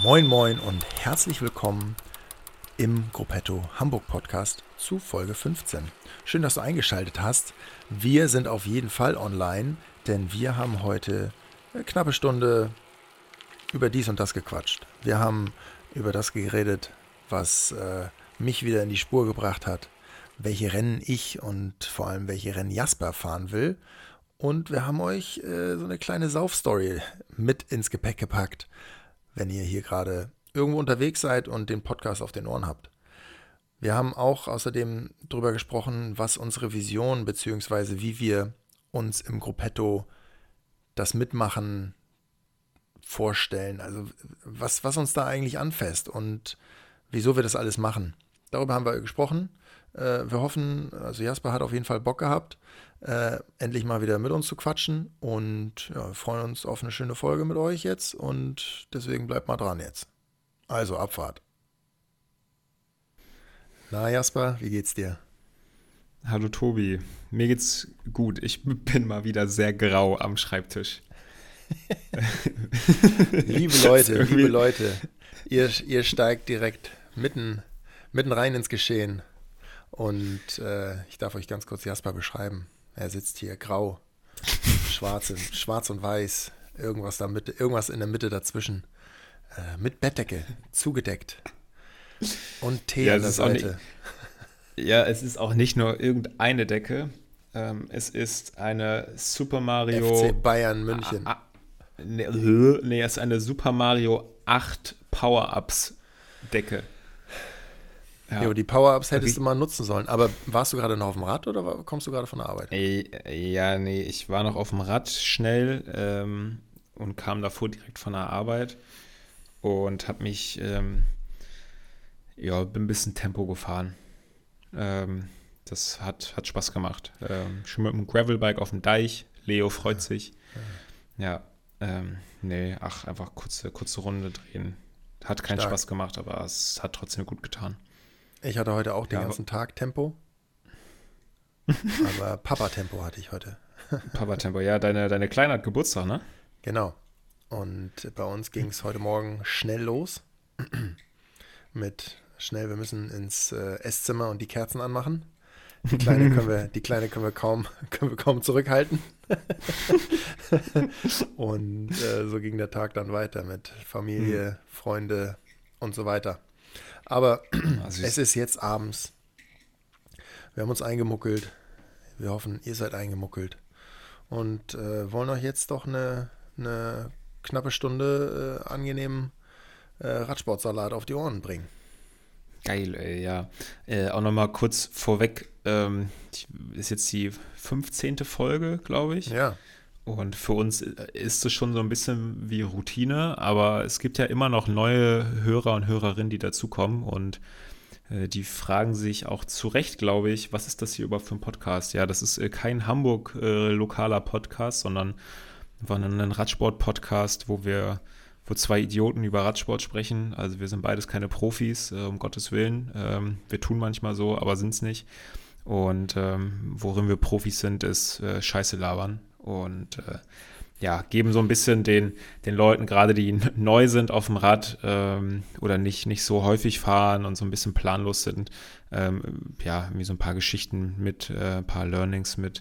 Moin Moin und herzlich willkommen im Gruppetto Hamburg Podcast zu Folge 15. Schön, dass du eingeschaltet hast. Wir sind auf jeden Fall online, denn wir haben heute eine knappe Stunde über dies und das gequatscht. Wir haben über das geredet, was mich wieder in die Spur gebracht hat, welche Rennen ich und vor allem welche Rennen Jasper fahren will. Und wir haben euch so eine kleine Saufstory mit ins Gepäck gepackt, wenn ihr hier gerade irgendwo unterwegs seid und den Podcast auf den Ohren habt. Wir haben auch außerdem darüber gesprochen, was unsere Vision bzw. wie wir uns im Gruppetto das Mitmachen vorstellen. Also was uns da eigentlich anfasst und wieso wir das alles machen. Darüber haben wir gesprochen. Wir hoffen, also Jasper hat auf jeden Fall Bock gehabt, endlich mal wieder mit uns zu quatschen und ja, wir freuen uns auf eine schöne Folge mit euch jetzt und deswegen bleibt mal dran jetzt. Also Abfahrt. Na Jasper, wie geht's dir? Hallo Tobi, mir geht's gut. Ich bin mal wieder sehr grau am Schreibtisch. Liebe Leute, ihr steigt direkt mitten rein ins Geschehen. Und ich darf euch ganz kurz Jasper beschreiben. Er sitzt hier grau, schwarz und weiß, irgendwas in der Mitte dazwischen. Mit Bettdecke, zugedeckt. Und Tee an der Seite. Es ist auch nicht nur irgendeine Decke. Es ist eine Super Mario... FC Bayern München. Nee, es ist eine Super Mario 8 Power-Ups-Decke. Ja, aber die Power-Ups hättest du mal nutzen sollen. Aber warst du gerade noch auf dem Rad oder kommst du gerade von der Arbeit? Ich war noch auf dem Rad schnell und kam davor direkt von der Arbeit und habe mich, bin ein bisschen Tempo gefahren. Das hat Spaß gemacht. Schon mit dem Gravelbike auf dem Deich. Leo freut sich. Einfach kurze Runde drehen. Hat keinen Spaß gemacht, aber es hat trotzdem gut getan. Ich hatte heute auch den ganzen Tag Tempo. Aber Papa-Tempo hatte ich heute. Papa-Tempo, ja, deine Kleine hat Geburtstag, ne? Genau. Und bei uns ging es heute Morgen schnell los. Wir müssen ins Esszimmer und die Kerzen anmachen. Die Kleine können wir kaum zurückhalten. Und so ging der Tag dann weiter mit Familie, Freunde und so weiter. Aber es ist jetzt abends. Wir haben uns eingemuckelt. Wir hoffen, ihr seid eingemuckelt. Und wollen euch jetzt doch eine knappe Stunde angenehmen Radsportsalat auf die Ohren bringen. Geil, ey, ja. Auch nochmal kurz vorweg, ist jetzt die 15. Folge, glaube ich. Ja. Und für uns ist es schon so ein bisschen wie Routine, aber es gibt ja immer noch neue Hörer und Hörerinnen, die dazukommen und die fragen sich auch zu Recht, glaube ich, was ist das hier überhaupt für ein Podcast? Ja, das ist kein Hamburg-lokaler Podcast, sondern ein Radsport-Podcast, wo zwei Idioten über Radsport sprechen. Also wir sind beides keine Profis, um Gottes Willen. Wir tun manchmal so, aber sind es nicht. Und worin wir Profis sind, ist Scheiße labern. Und geben so ein bisschen den Leuten, gerade die neu sind auf dem Rad oder nicht so häufig fahren und so ein bisschen planlos sind, irgendwie so ein paar Geschichten mit, ein paar Learnings mit,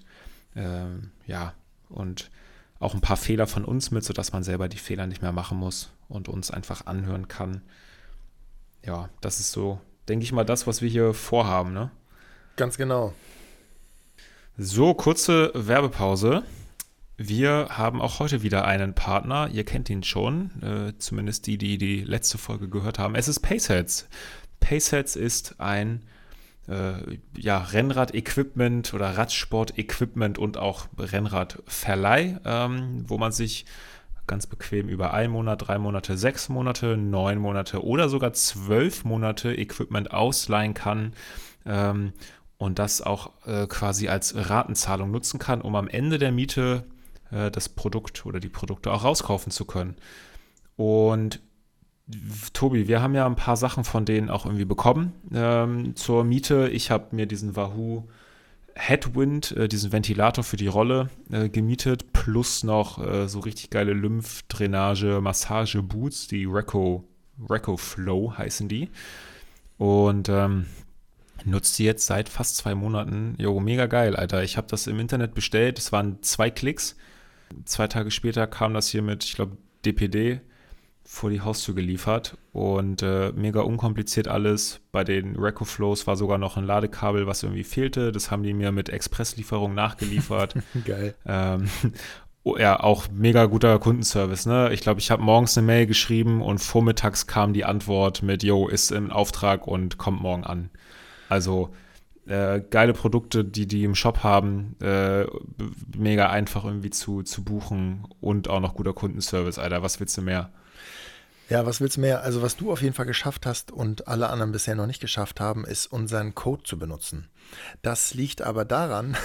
und auch ein paar Fehler von uns mit, sodass man selber die Fehler nicht mehr machen muss und uns einfach anhören kann. Ja, das ist so, denke ich mal, das, was wir hier vorhaben, ne? Ganz genau. So, kurze Werbepause. Wir haben auch heute wieder einen Partner. Ihr kennt ihn schon, zumindest die letzte Folge gehört haben. Es ist Paceheads. Paceheads ist ein Rennrad-Equipment oder Radsport-Equipment und auch Rennradverleih, wo man sich ganz bequem über 1 Monat, 3 Monate, 6 Monate, 9 Monate oder sogar 12 Monate Equipment ausleihen kann und das auch quasi als Ratenzahlung nutzen kann, um am Ende der Miete das Produkt oder die Produkte auch rauskaufen zu können. Und Tobi, wir haben ja ein paar Sachen von denen auch irgendwie bekommen zur Miete. Ich habe mir diesen Wahoo Headwind, diesen Ventilator für die Rolle gemietet, plus noch so richtig geile Lymphdrainage, Massage-Boots, die Reco RecoFlow heißen die. Und nutzt die jetzt seit fast 2 Monaten. Jo, mega geil, Alter. Ich habe das im Internet bestellt. Es waren 2 Klicks. 2 Tage später kam das hier mit, ich glaube, DPD vor die Haustür geliefert. Und mega unkompliziert alles. Bei den RecoFlows war sogar noch ein Ladekabel, was irgendwie fehlte. Das haben die mir mit Expresslieferung nachgeliefert. Geil. Ja, auch mega guter Kundenservice, ne? Ich glaube, ich habe morgens eine Mail geschrieben und vormittags kam die Antwort mit, yo, ist im Auftrag und kommt morgen an. Also geile Produkte, die im Shop haben, mega einfach irgendwie zu buchen und auch noch guter Kundenservice, Alter. Was willst du mehr? Ja, was willst du mehr? Also was du auf jeden Fall geschafft hast und alle anderen bisher noch nicht geschafft haben, ist unseren Code zu benutzen. Das liegt aber daran,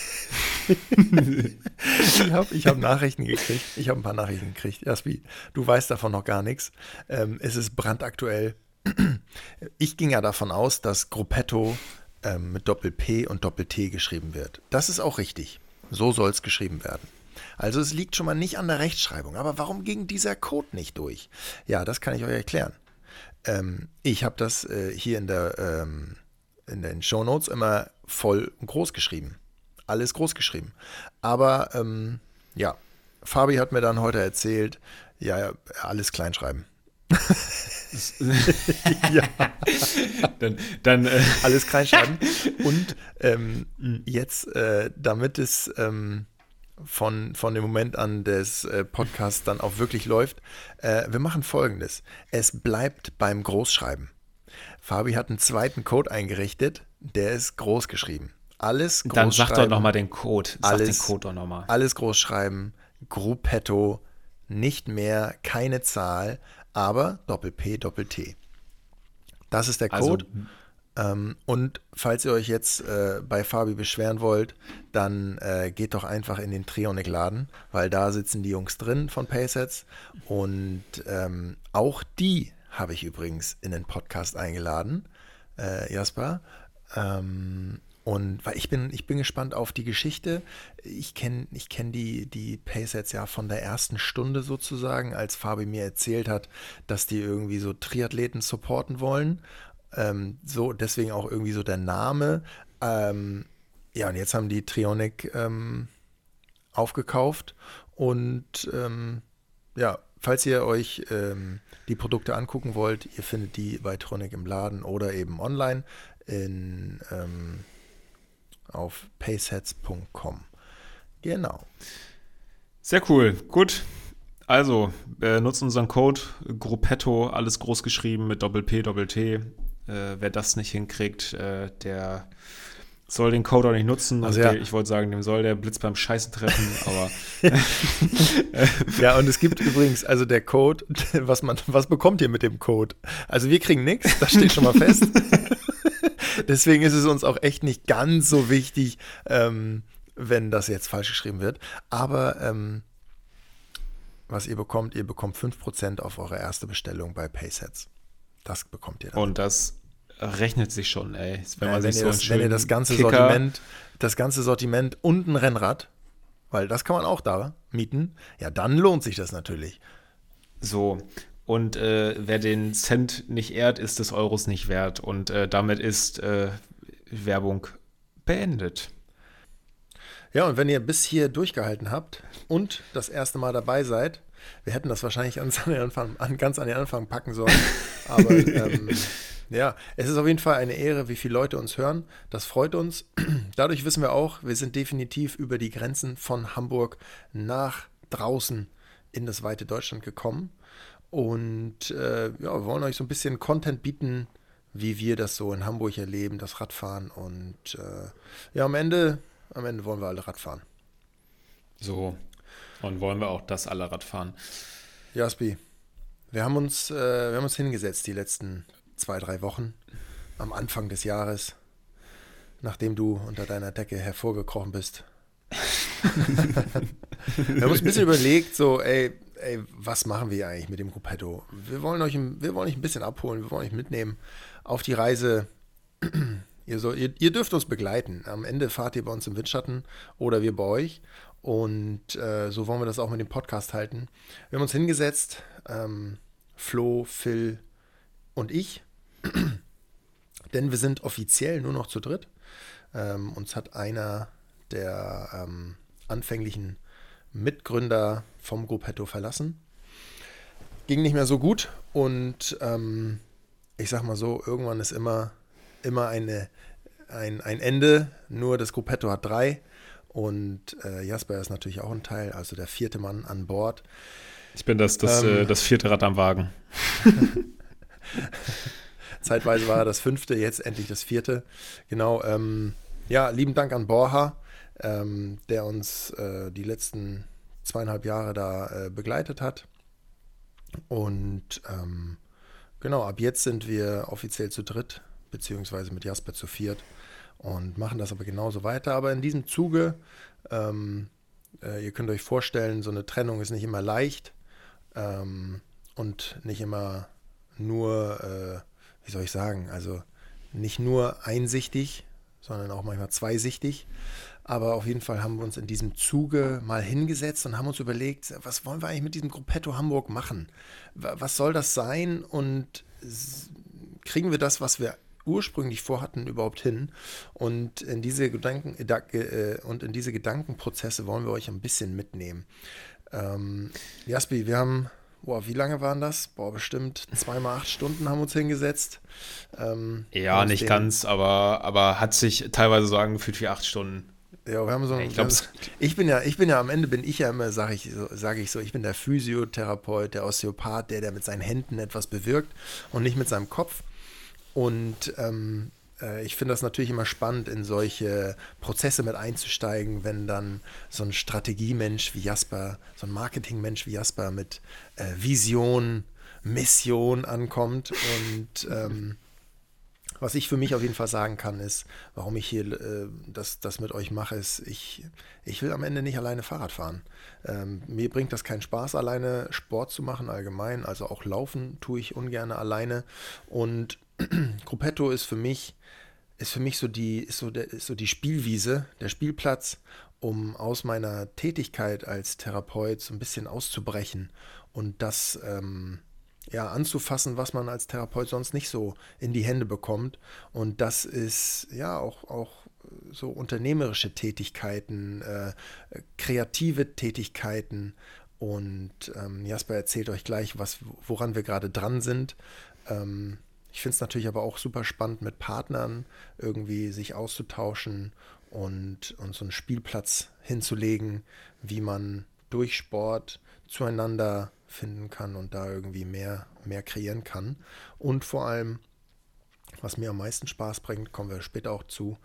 ich hab Nachrichten gekriegt. Ich habe ein paar Nachrichten gekriegt. Jaspi, du weißt davon noch gar nichts. Es ist brandaktuell. Ich ging ja davon aus, dass Gruppetto mit Doppel-P und Doppel-T geschrieben wird. Das ist auch richtig. So soll es geschrieben werden. Also es liegt schon mal nicht an der Rechtschreibung. Aber warum ging dieser Code nicht durch? Ja, das kann ich euch erklären. Ich habe das hier in den Shownotes immer voll groß geschrieben. Alles groß geschrieben. Aber ja, Fabi hat mir dann heute erzählt, ja, alles kleinschreiben. Ja. Dann Alles kleinschreiben. Und jetzt, damit es von dem Moment an des Podcasts dann auch wirklich läuft, wir machen Folgendes. Es bleibt beim Großschreiben. Fabi hat einen zweiten Code eingerichtet, der ist groß geschrieben. Alles groß Dann sag schreiben, doch nochmal den Code. Sag den Code doch nochmal. Alles groß schreiben, Gruppetto, nicht mehr, keine Zahl, aber Doppel-P, Doppel-T. Das ist der Code. Und falls ihr euch jetzt bei Fabi beschweren wollt, dann geht doch einfach in den Trionic-Laden, weil da sitzen die Jungs drin von Paysets. Und auch die habe ich übrigens in den Podcast eingeladen, Jasper. Und weil ich bin gespannt auf die Geschichte. Ich kenn die Paysets ja von der ersten Stunde sozusagen, als Fabi mir erzählt hat, dass die irgendwie so Triathleten supporten wollen. So, deswegen auch irgendwie so der Name. Ja, und jetzt haben die Trionic aufgekauft. Und ja, falls ihr euch die Produkte angucken wollt, ihr findet die bei Trionic im Laden oder eben online auf paysets.com. Genau. Sehr cool. Gut. Also, nutzt unseren Code Gruppetto, alles groß geschrieben mit Doppel-P, Doppel-T. Wer das nicht hinkriegt, der soll den Code auch nicht nutzen. Also ja. Ich wollte sagen, dem soll der Blitz beim Scheißen treffen, aber ja, und es gibt übrigens, also der Code, was bekommt ihr mit dem Code? Also wir kriegen nichts, das steht schon mal fest. Deswegen ist es uns auch echt nicht ganz so wichtig, wenn das jetzt falsch geschrieben wird. Aber was ihr bekommt 5% auf eure erste Bestellung bei Paysets. Das bekommt ihr dann. Und das rechnet sich schon, ey. Wenn ihr das ganze Sortiment und ein Rennrad, weil das kann man auch da mieten, ja, dann lohnt sich das natürlich. So. Und wer den Cent nicht ehrt, ist des Euros nicht wert. Und damit ist Werbung beendet. Ja, und wenn ihr bis hier durchgehalten habt und das erste Mal dabei seid, wir hätten das wahrscheinlich ganz an den Anfang packen sollen. Aber ja, es ist auf jeden Fall eine Ehre, wie viele Leute uns hören. Das freut uns. Dadurch wissen wir auch, wir sind definitiv über die Grenzen von Hamburg nach draußen in das weite Deutschland gekommen. Und ja, wir wollen euch so ein bisschen Content bieten, wie wir das so in Hamburg erleben, das Radfahren. Und ja, am Ende wollen wir alle Radfahren. So, und wollen wir auch das alle Radfahren. Jaspi, wir haben uns hingesetzt die letzten 2-3 Wochen am Anfang des Jahres, nachdem du unter deiner Decke hervorgekrochen bist. Wir haben uns ein bisschen überlegt, so, ey, was machen wir eigentlich mit dem Gruppetto? Wir wollen euch ein bisschen abholen, wir wollen euch mitnehmen auf die Reise. Ihr dürft uns begleiten. Am Ende fahrt ihr bei uns im Windschatten oder wir bei euch. Und so wollen wir das auch mit dem Podcast halten. Wir haben uns hingesetzt Flo, Phil und ich. Denn wir sind offiziell nur noch zu dritt. Uns hat einer der anfänglichen Mitgründer vom Gruppetto verlassen. Ging nicht mehr so gut und ich sag mal so, irgendwann ist immer ein Ende. Nur das Gruppetto hat 3 und Jasper ist natürlich auch ein Teil, also der 4. Mann an Bord. Ich bin das 4. Rad am Wagen. Zeitweise war er das 5., jetzt endlich das 4. Genau, ja, lieben Dank an Borja, der uns die letzten 2,5 Jahre da begleitet hat. Und genau, ab jetzt sind wir offiziell zu dritt, beziehungsweise mit Jasper zu 4. Und machen das aber genauso weiter. Aber in diesem Zuge, ihr könnt euch vorstellen, so eine Trennung ist nicht immer leicht und nicht immer nur, wie soll ich sagen, also nicht nur einsichtig, sondern auch manchmal zweisichtig. Aber auf jeden Fall haben wir uns in diesem Zuge mal hingesetzt und haben uns überlegt, was wollen wir eigentlich mit diesem Gruppetto Hamburg machen? Was soll das sein und kriegen wir das, was wir ursprünglich vorhatten, überhaupt hin? Und in diese Gedankenprozesse wollen wir euch ein bisschen mitnehmen. Jaspi, wir haben, wie lange waren das? Bestimmt 2x8 Stunden haben wir uns hingesetzt. Ja, nicht ganz, aber hat sich teilweise so angefühlt wie 8 Stunden. Ja, wir haben so ich bin ja am Ende immer, sage ich so, ich bin der Physiotherapeut, der Osteopath, der mit seinen Händen etwas bewirkt und nicht mit seinem Kopf. Und ich finde das natürlich immer spannend, in solche Prozesse mit einzusteigen, wenn dann so ein Strategiemensch wie Jasper, so ein Marketingmensch wie Jasper mit Vision, Mission ankommt. Und was ich für mich auf jeden Fall sagen kann, ist, warum ich hier das mit euch mache, ist, ich will am Ende nicht alleine Fahrrad fahren. Mir bringt das keinen Spaß, alleine Sport zu machen allgemein. Also auch Laufen tue ich ungern alleine. Und Gruppetto ist für mich so die Spielwiese, der Spielplatz, um aus meiner Tätigkeit als Therapeut so ein bisschen auszubrechen und das anzufassen, was man als Therapeut sonst nicht so in die Hände bekommt. Und das ist ja auch so unternehmerische Tätigkeiten, kreative Tätigkeiten. Und Jasper erzählt euch gleich, woran wir gerade dran sind. Ich finde es natürlich aber auch super spannend, mit Partnern irgendwie sich auszutauschen und so einen Spielplatz hinzulegen, wie man durch Sport zueinander finden kann und da irgendwie mehr kreieren kann. Und vor allem, was mir am meisten Spaß bringt, kommen wir später auch zu,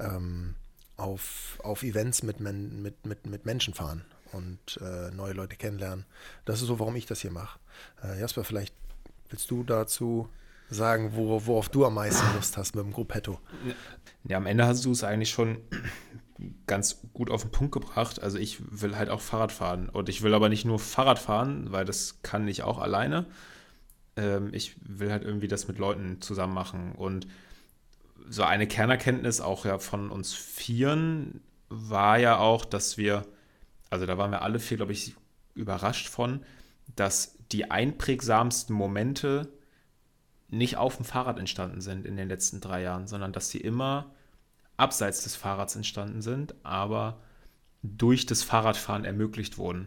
auf Events mit Menschen fahren und neue Leute kennenlernen. Das ist so, warum ich das hier mache. Jasper, vielleicht willst du dazu sagen, worauf du am meisten Lust hast mit dem Gruppetto? Ja, am Ende hast du es eigentlich schon ganz gut auf den Punkt gebracht. Also ich will halt auch Fahrrad fahren. Und ich will aber nicht nur Fahrrad fahren, weil das kann ich auch alleine. Ich will halt irgendwie das mit Leuten zusammen machen. Und so eine Kernerkenntnis auch ja von uns Vieren war ja auch, dass also da waren wir alle 4, glaube ich, überrascht von, dass die einprägsamsten Momente nicht auf dem Fahrrad entstanden sind in den letzten 3 Jahren, sondern dass sie immer abseits des Fahrrads entstanden sind, aber durch das Fahrradfahren ermöglicht wurden.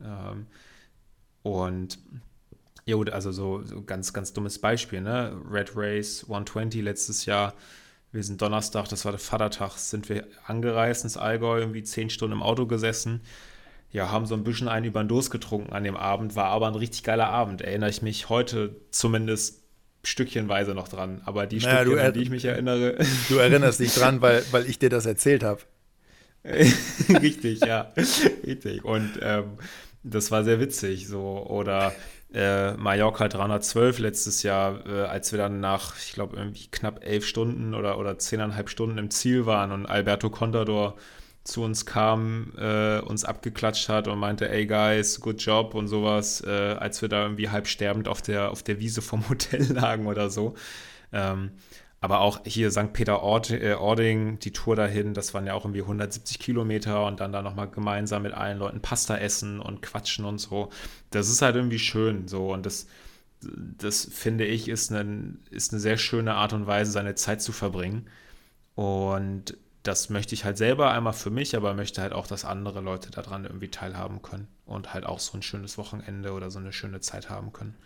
Und ja, also so ganz, ganz dummes Beispiel, ne? Red Race 120 letztes Jahr. Wir sind Donnerstag, das war der Vatertag, sind wir angereist ins Allgäu, irgendwie 10 Stunden im Auto gesessen. Ja, haben so ein bisschen einen über den Durst getrunken an dem Abend, war aber ein richtig geiler Abend. Erinnere ich mich heute zumindest stückchenweise noch dran. Aber die Stückchen, an die ich mich erinnere. Du erinnerst dich dran, weil ich dir das erzählt habe. Richtig, ja. Richtig. Und das war sehr witzig. So. Oder Mallorca 312 letztes Jahr, als wir dann nach, ich glaube, irgendwie knapp 11 Stunden oder 10,5 Stunden im Ziel waren und Alberto Contador zu uns kam, uns abgeklatscht hat und meinte, ey guys, good job und sowas, als wir da irgendwie halb sterbend auf der Wiese vom Hotel lagen oder so. Aber auch hier St. Peter-Ording, die Tour dahin, das waren ja auch irgendwie 170 Kilometer und dann da nochmal gemeinsam mit allen Leuten Pasta essen und quatschen und so. Das ist halt irgendwie schön so und das das finde ich, ist eine sehr schöne Art und Weise, seine Zeit zu verbringen. Und das möchte ich halt selber einmal für mich, aber möchte halt auch, dass andere Leute daran irgendwie teilhaben können und halt auch so ein schönes Wochenende oder so eine schöne Zeit haben können.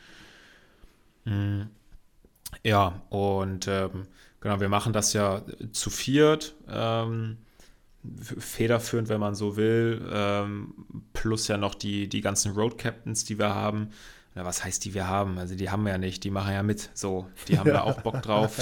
Ja, und genau, wir machen das ja zu viert, federführend, wenn man so will, plus ja noch die ganzen Road Captains, die wir haben. Ja, was heißt, die wir haben? Also die haben wir ja nicht, die machen ja mit. So, die haben da auch Bock drauf.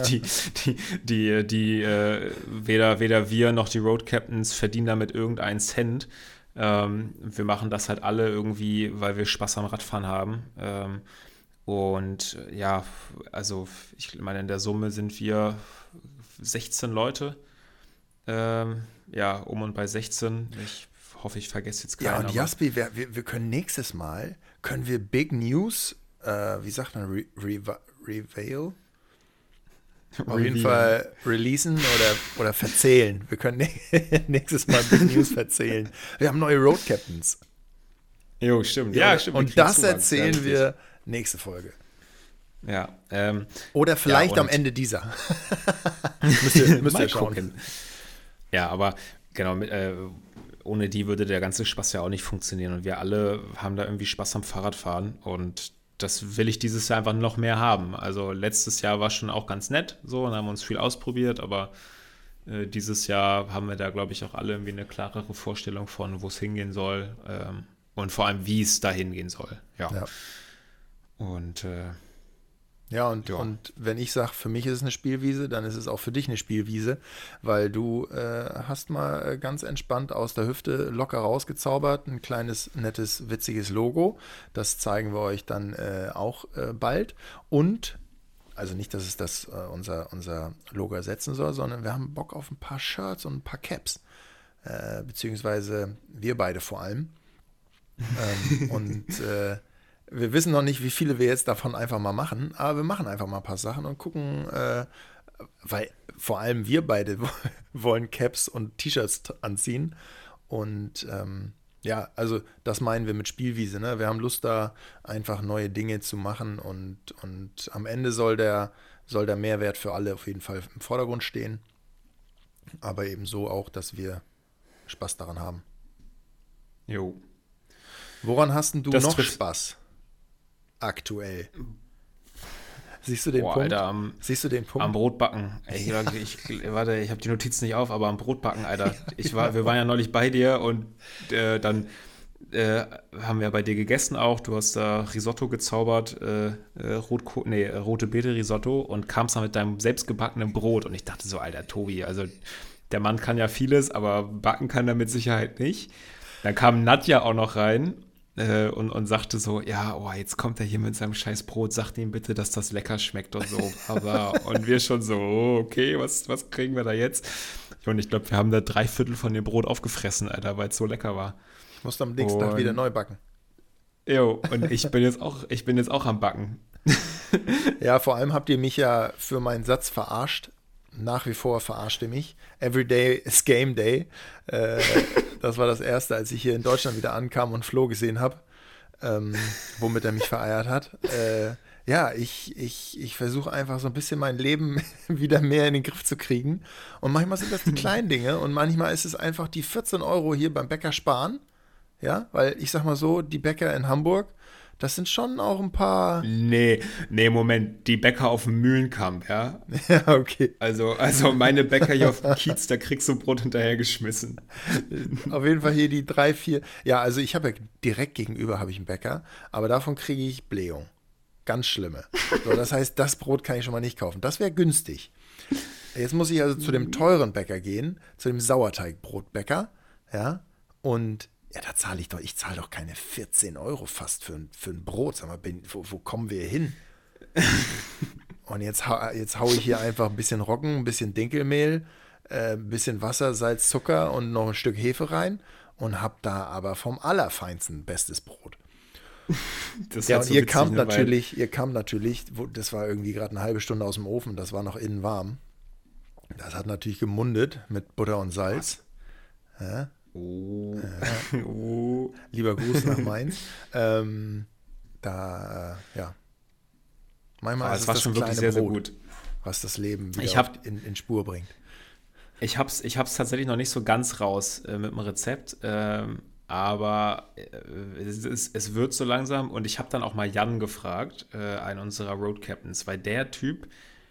Weder wir noch die Road Captains verdienen damit irgendeinen Cent. Wir machen das halt alle irgendwie, weil wir Spaß am Radfahren haben. Und ja, also ich meine, in der Summe sind wir 16 Leute. Ja, um und bei 16. Ich hoffe, ich vergesse jetzt keinen. Ja, und Jaspi, wir können nächstes Mal, können wir Big News, wie sagt man, reveal? Auf jeden Fall releasen oder verzählen. Wir können nächstes Mal Big News verzählen. Wir haben neue Road Captains. Jo, stimmt. Ja, stimmt. Und das erzählen wir nächste Folge. Ja. Oder vielleicht am Ende dieser. müsst ihr schauen. Gucken. Ja, aber genau, ohne die würde der ganze Spaß ja auch nicht funktionieren. Und wir alle haben da irgendwie Spaß am Fahrradfahren. Und das will ich dieses Jahr einfach noch mehr haben. Also letztes Jahr war schon auch ganz nett so und haben uns viel ausprobiert. Aber dieses Jahr haben wir da, glaube ich, auch alle irgendwie eine klarere Vorstellung von, wo es hingehen soll. Und vor allem, wie es da hingehen soll. Ja. Und und wenn ich sage, für mich ist es eine Spielwiese, dann ist es auch für dich eine Spielwiese, weil du hast mal ganz entspannt aus der Hüfte locker rausgezaubert, ein kleines, nettes, witziges Logo. Das zeigen wir euch dann auch bald. Und, also nicht, dass es unser Logo ersetzen soll, sondern wir haben Bock auf ein paar Shirts und ein paar Caps. Beziehungsweise wir beide vor allem. Wir wissen noch nicht, wie viele wir jetzt davon einfach mal machen, aber wir machen einfach mal ein paar Sachen und gucken, weil vor allem wir beide wollen Caps und T-Shirts anziehen. Und also das meinen wir mit Spielwiese. Ne? Wir haben Lust, da einfach neue Dinge zu machen und am Ende soll der Mehrwert für alle auf jeden Fall im Vordergrund stehen. Aber eben so auch, dass wir Spaß daran haben. Jo. Woran hast denn du noch Spaß? Aktuell. Siehst du den Punkt? Alter, Siehst du den Punkt? Am Brotbacken. Ey, warte, ich habe die Notizen nicht auf, aber am Brotbacken, Alter. Wir waren ja neulich bei dir und dann haben wir bei dir gegessen auch. Du hast da Risotto gezaubert, rote Beete Risotto und kamst dann mit deinem selbstgebackenen Brot. Und ich dachte so, Alter, Tobi, also der Mann kann ja vieles, aber backen kann er mit Sicherheit nicht. Dann kam Nadja auch noch rein. Und sagte so, ja, jetzt kommt er hier mit seinem scheiß Brot, sagt ihm bitte, dass das lecker schmeckt und so. Und wir schon so, okay, was kriegen wir da jetzt? Und ich glaube, wir haben da 3/4 von dem Brot aufgefressen, Alter, weil es so lecker war. Ich musste am nächsten Tag wieder neu backen. Jo, und ich bin jetzt auch am Backen. Ja, vor allem habt ihr mich ja für meinen Satz verarscht. Nach wie vor verarscht ihr mich. Every day is game day. Das war das Erste, als ich hier in Deutschland wieder ankam und Flo gesehen habe, womit er mich vereiert hat. Ich versuche einfach so ein bisschen mein Leben wieder mehr in den Griff zu kriegen. Und manchmal sind das die kleinen Dinge und manchmal ist es einfach die 14 € hier beim Bäcker sparen. Ja, weil ich sag mal so, die Bäcker in Hamburg, das sind schon auch ein paar... Nee, Moment. Die Bäcker auf dem Mühlenkamp, ja? Ja, okay. Also meine Bäcker hier auf dem Kiez, da kriegst du Brot hinterhergeschmissen. Auf jeden Fall hier die 3, 4... Ja, also ich habe ja direkt gegenüber habe ich einen Bäcker, aber davon kriege ich Blähung. Ganz schlimme. So, das heißt, das Brot kann ich schon mal nicht kaufen. Das wäre günstig. Jetzt muss ich also zu dem teuren Bäcker gehen, zu dem Sauerteigbrotbäcker, ja, und ja, da zahle ich zahle doch keine 14 € fast für ein Brot. Sag mal, wo kommen wir hin? Und jetzt hau ich hier einfach ein bisschen Roggen, ein bisschen Dinkelmehl, ein bisschen Wasser, Salz, Zucker und noch ein Stück Hefe rein und hab da aber vom Allerfeinsten bestes Brot. Ja, und ihr kamt natürlich, das war irgendwie gerade eine halbe Stunde aus dem Ofen, das war noch innen warm. Das hat natürlich gemundet mit Butter und Salz. Ja. Lieber Gruß nach Mainz. Manchmal ist Es es war das schon wirklich kleine sehr, sehr Brot, gut. was das Leben Ich wieder habe in Spur bringt. ich hab's tatsächlich noch nicht so ganz raus mit dem Rezept, aber es wird so langsam und ich habe dann auch mal Jan gefragt, einen unserer Road Captains, weil der Typ,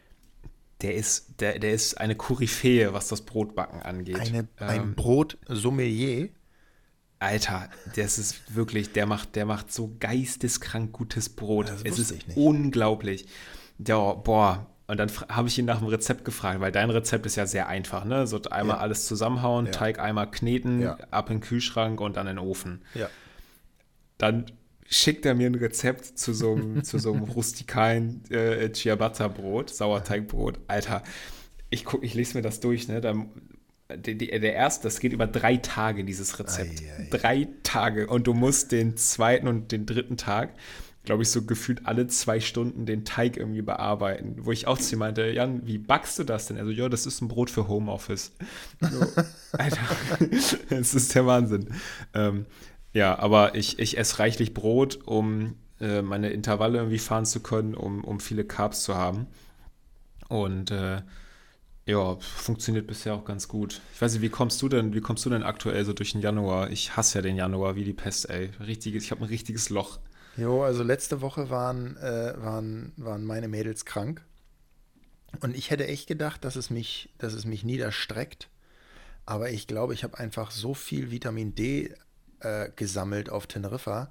der ist eine Koryphäe, was das Brotbacken angeht. Ein Brot-Sommelier. Alter, das ist wirklich, der macht so geisteskrank gutes Brot. Das Es wusste ist ich nicht. unglaublich. Ja, boah. Und dann habe ich ihn nach dem Rezept gefragt, weil dein Rezept ist ja sehr einfach, ne? So einmal Ja, alles zusammenhauen, ja, Teig einmal kneten, ja, ab in den Kühlschrank und dann in den Ofen. ja. Dann schickt er mir ein Rezept zu so einem rustikalen Ciabatta-Brot, Sauerteigbrot. Alter, ich lese mir das durch, ne? Der erste, das geht über 3 Tage, dieses Rezept. Ei, ei. 3 Tage. Und du musst den zweiten und den dritten Tag, glaube ich, so gefühlt alle 2 Stunden den Teig irgendwie bearbeiten. Wo ich auch zu ihm meinte, Jan, wie backst du das denn? Also, ja, das ist ein Brot für Homeoffice. So, Alter, das ist der Wahnsinn. Ja, aber ich esse reichlich Brot, um meine Intervalle irgendwie fahren zu können, um viele Carbs zu haben. Und ja, funktioniert bisher auch ganz gut. Ich weiß nicht, wie kommst du denn aktuell so durch den Januar? Ich hasse ja den Januar wie die Pest, ey. Ich habe ein richtiges Loch. Jo, also letzte Woche waren meine Mädels krank. Und ich hätte echt gedacht, dass es mich niederstreckt. Aber ich glaube, ich habe einfach so viel Vitamin D gesammelt auf Teneriffa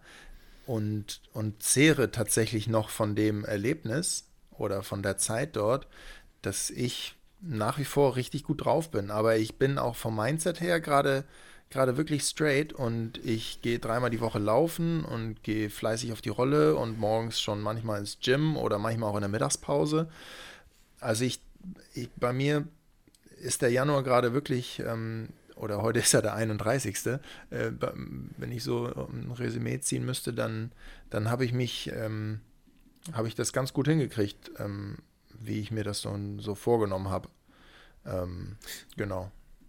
und zehre tatsächlich noch von dem Erlebnis oder von der Zeit dort, dass ich nach wie vor richtig gut drauf bin. Aber ich bin auch vom Mindset her gerade wirklich straight und ich gehe 3-mal die Woche laufen und gehe fleißig auf die Rolle und morgens schon manchmal ins Gym oder manchmal auch in der Mittagspause. Also bei mir ist der Januar gerade wirklich, oder heute ist ja der 31. Wenn ich so ein Resümee ziehen müsste, dann habe ich das ganz gut hingekriegt, wie ich mir das so vorgenommen habe. Genau.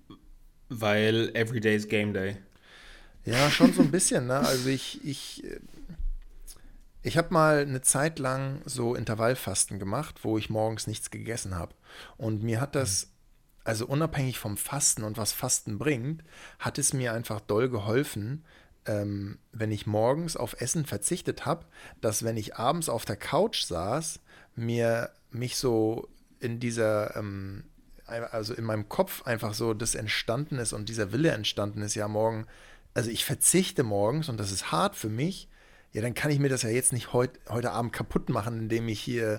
Weil Everyday is Game Day. Ja, schon so ein bisschen, ne? Also ich habe mal eine Zeit lang so Intervallfasten gemacht, wo ich morgens nichts gegessen habe. Und mir hat das, also unabhängig vom Fasten und was Fasten bringt, hat es mir einfach doll geholfen, wenn ich morgens auf Essen verzichtet habe, dass wenn ich abends auf der Couch saß, mich so in dieser, also in meinem Kopf einfach so das entstanden ist und dieser Wille entstanden ist, ja morgen, also ich verzichte morgens und das ist hart für mich, ja, dann kann ich mir das ja jetzt nicht heute Abend kaputt machen, indem ich hier